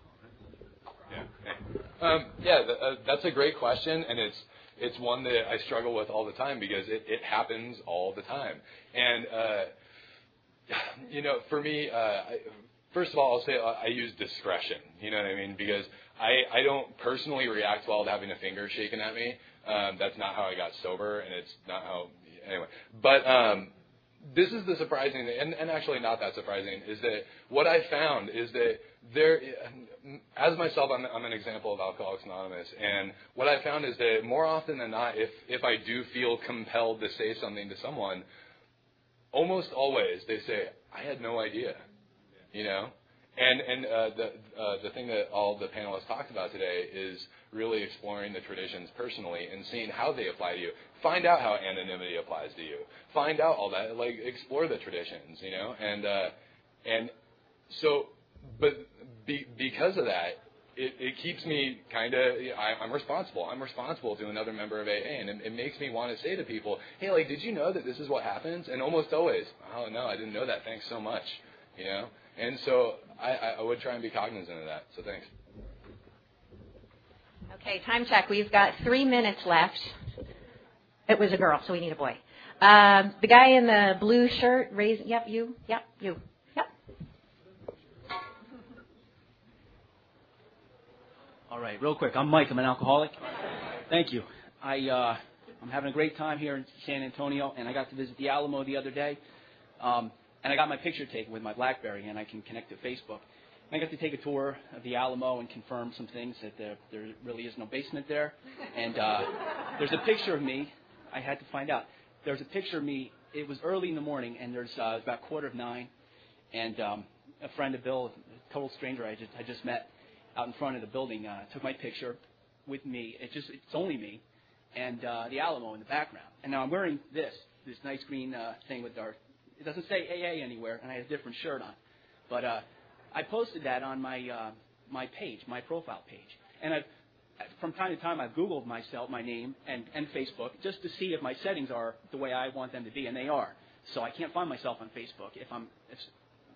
Yeah, um, yeah th- uh, that's a great question, and it's it's one that I struggle with all the time because it, it happens all the time. And, uh, you know, for me, uh, I, first of all, I'll say I use discretion, you know what I mean, because I, I don't personally react well to having a finger shaken at me. Um, that's not how I got sober, and it's not how, anyway. But um, this is the surprising thing, and, and actually not that surprising, is that what I found is that there, as myself, I'm, I'm an example of Alcoholics Anonymous, and what I found is that more often than not, if, if I do feel compelled to say something to someone, almost always they say, I had no idea, you know? And, and uh, the, uh, the thing that all the panelists talked about today is really exploring the traditions personally and seeing how they apply to you. Find out how anonymity applies to you. Find out all that. Like, explore the traditions, you know? And, uh, and so... But be, because of that, it, it keeps me kind of, you know, I, I'm responsible. I'm responsible to another member of A A, and it, it makes me want to say to people, hey, like, did you know that this is what happens? And almost always, oh, no, I didn't know that. Thanks so much, you know? And so I, I would try and be cognizant of that. So thanks. Okay, time check. We've got three minutes left. It was a girl, so we need a boy. Um, the guy in the blue shirt, raise, yep, you, yep, you. All right, real quick. I'm Mike. I'm an alcoholic. Thank you. I, uh, I'm having a great time here in San Antonio, and I got to visit the Alamo the other day. Um, and I got my picture taken with my BlackBerry, and I can connect to Facebook. And I got to take a tour of the Alamo and confirm some things, that there, there really is no basement there. And uh, there's a picture of me. I had to find out. There's a picture of me. It was early in the morning, and there's uh, about quarter of nine. And um, a friend of Bill, a total stranger I just, I just met, out in front of the building, uh, took my picture with me. It just, it's only me, and uh, the Alamo in the background. And now I'm wearing this, this nice green uh, thing with our, it doesn't say A A anywhere, and I have a different shirt on. But uh, I posted that on my uh, my page, my profile page. And I've, from time to time, I've Googled myself, my name, and, and Facebook, just to see if my settings are the way I want them to be, and they are. So I can't find myself on Facebook if I'm if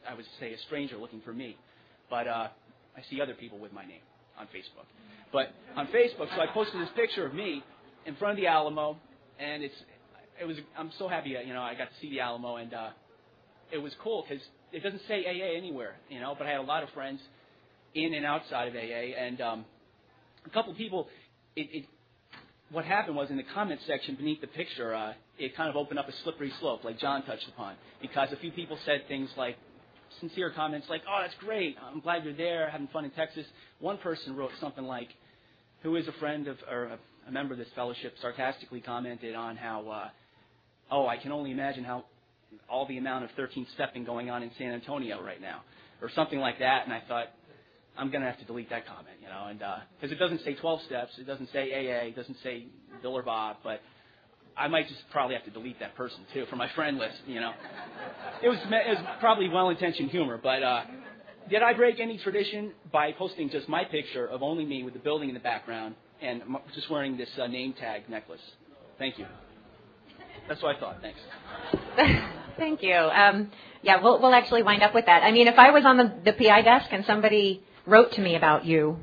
I would say, a stranger looking for me. But uh, I see other people with my name on Facebook. But on Facebook, so I posted this picture of me in front of the Alamo, and it's it was I'm so happy, you know, I got to see the Alamo, and uh, it was cool because it doesn't say A A anywhere, you know. But I had a lot of friends in and outside of A A, and um, a couple of people. It, it what happened was in the comment section beneath the picture, uh, it kind of opened up a slippery slope, like John touched upon, because a few people said things like sincere comments like, "Oh, that's great! I'm glad you're there, having fun in Texas." One person wrote something like, who is a friend of or a, a member of this fellowship, sarcastically commented on how, uh, "Oh, I can only imagine how all the amount of thirteen stepping going on in San Antonio right now," or something like that. And I thought, I'm going to have to delete that comment, you know, and because uh, it doesn't say twelve steps, it doesn't say A A, it doesn't say Bill or Bob, but I might just probably have to delete that person too from my friend list, you know. It was it was probably well-intentioned humor, but uh, did I break any tradition by posting just my picture of only me with the building in the background and just wearing this uh, name tag necklace? Thank you. That's what I thought. Thanks. Thank you. Um, yeah, we'll we'll actually wind up with that. I mean, if I was on the, the P I desk and somebody wrote to me about you,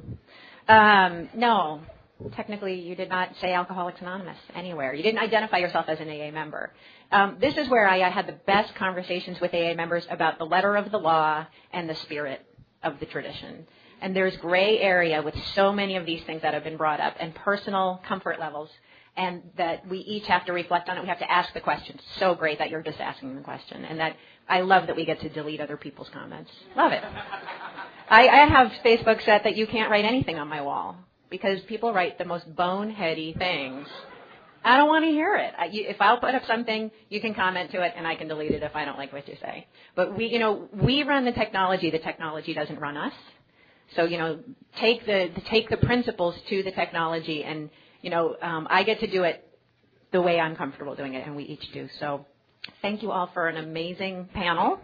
um, no, technically you did not say Alcoholics Anonymous anywhere. You didn't identify yourself as an A A member. Um, this is where I, I had the best conversations with A A members about the letter of the law and the spirit of the tradition. And there's gray area with so many of these things that have been brought up and personal comfort levels, and that we each have to reflect on it. We have to ask the question. It's so great that you're just asking the question, and that I love that we get to delete other people's comments. Love it. I, I have Facebook set that you can't write anything on my wall because people write the most boneheady things. I don't want to hear it. I, you, if I'll put up something, you can comment to it, and I can delete it if I don't like what you say. But we, you know, we run the technology. The technology doesn't run us. So, you know, take the take the principles to the technology, and you know, um, I get to do it the way I'm comfortable doing it, and we each do. So, thank you all for an amazing panel.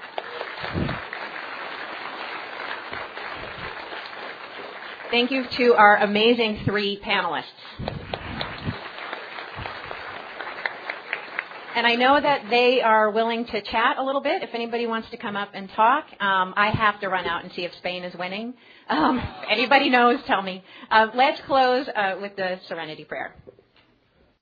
Thank you to our amazing three panelists. And I know that they are willing to chat a little bit if anybody wants to come up and talk. Um, I have to run out and see if Spain is winning. Um, anybody knows, tell me. Uh, let's close uh, with the Serenity Prayer.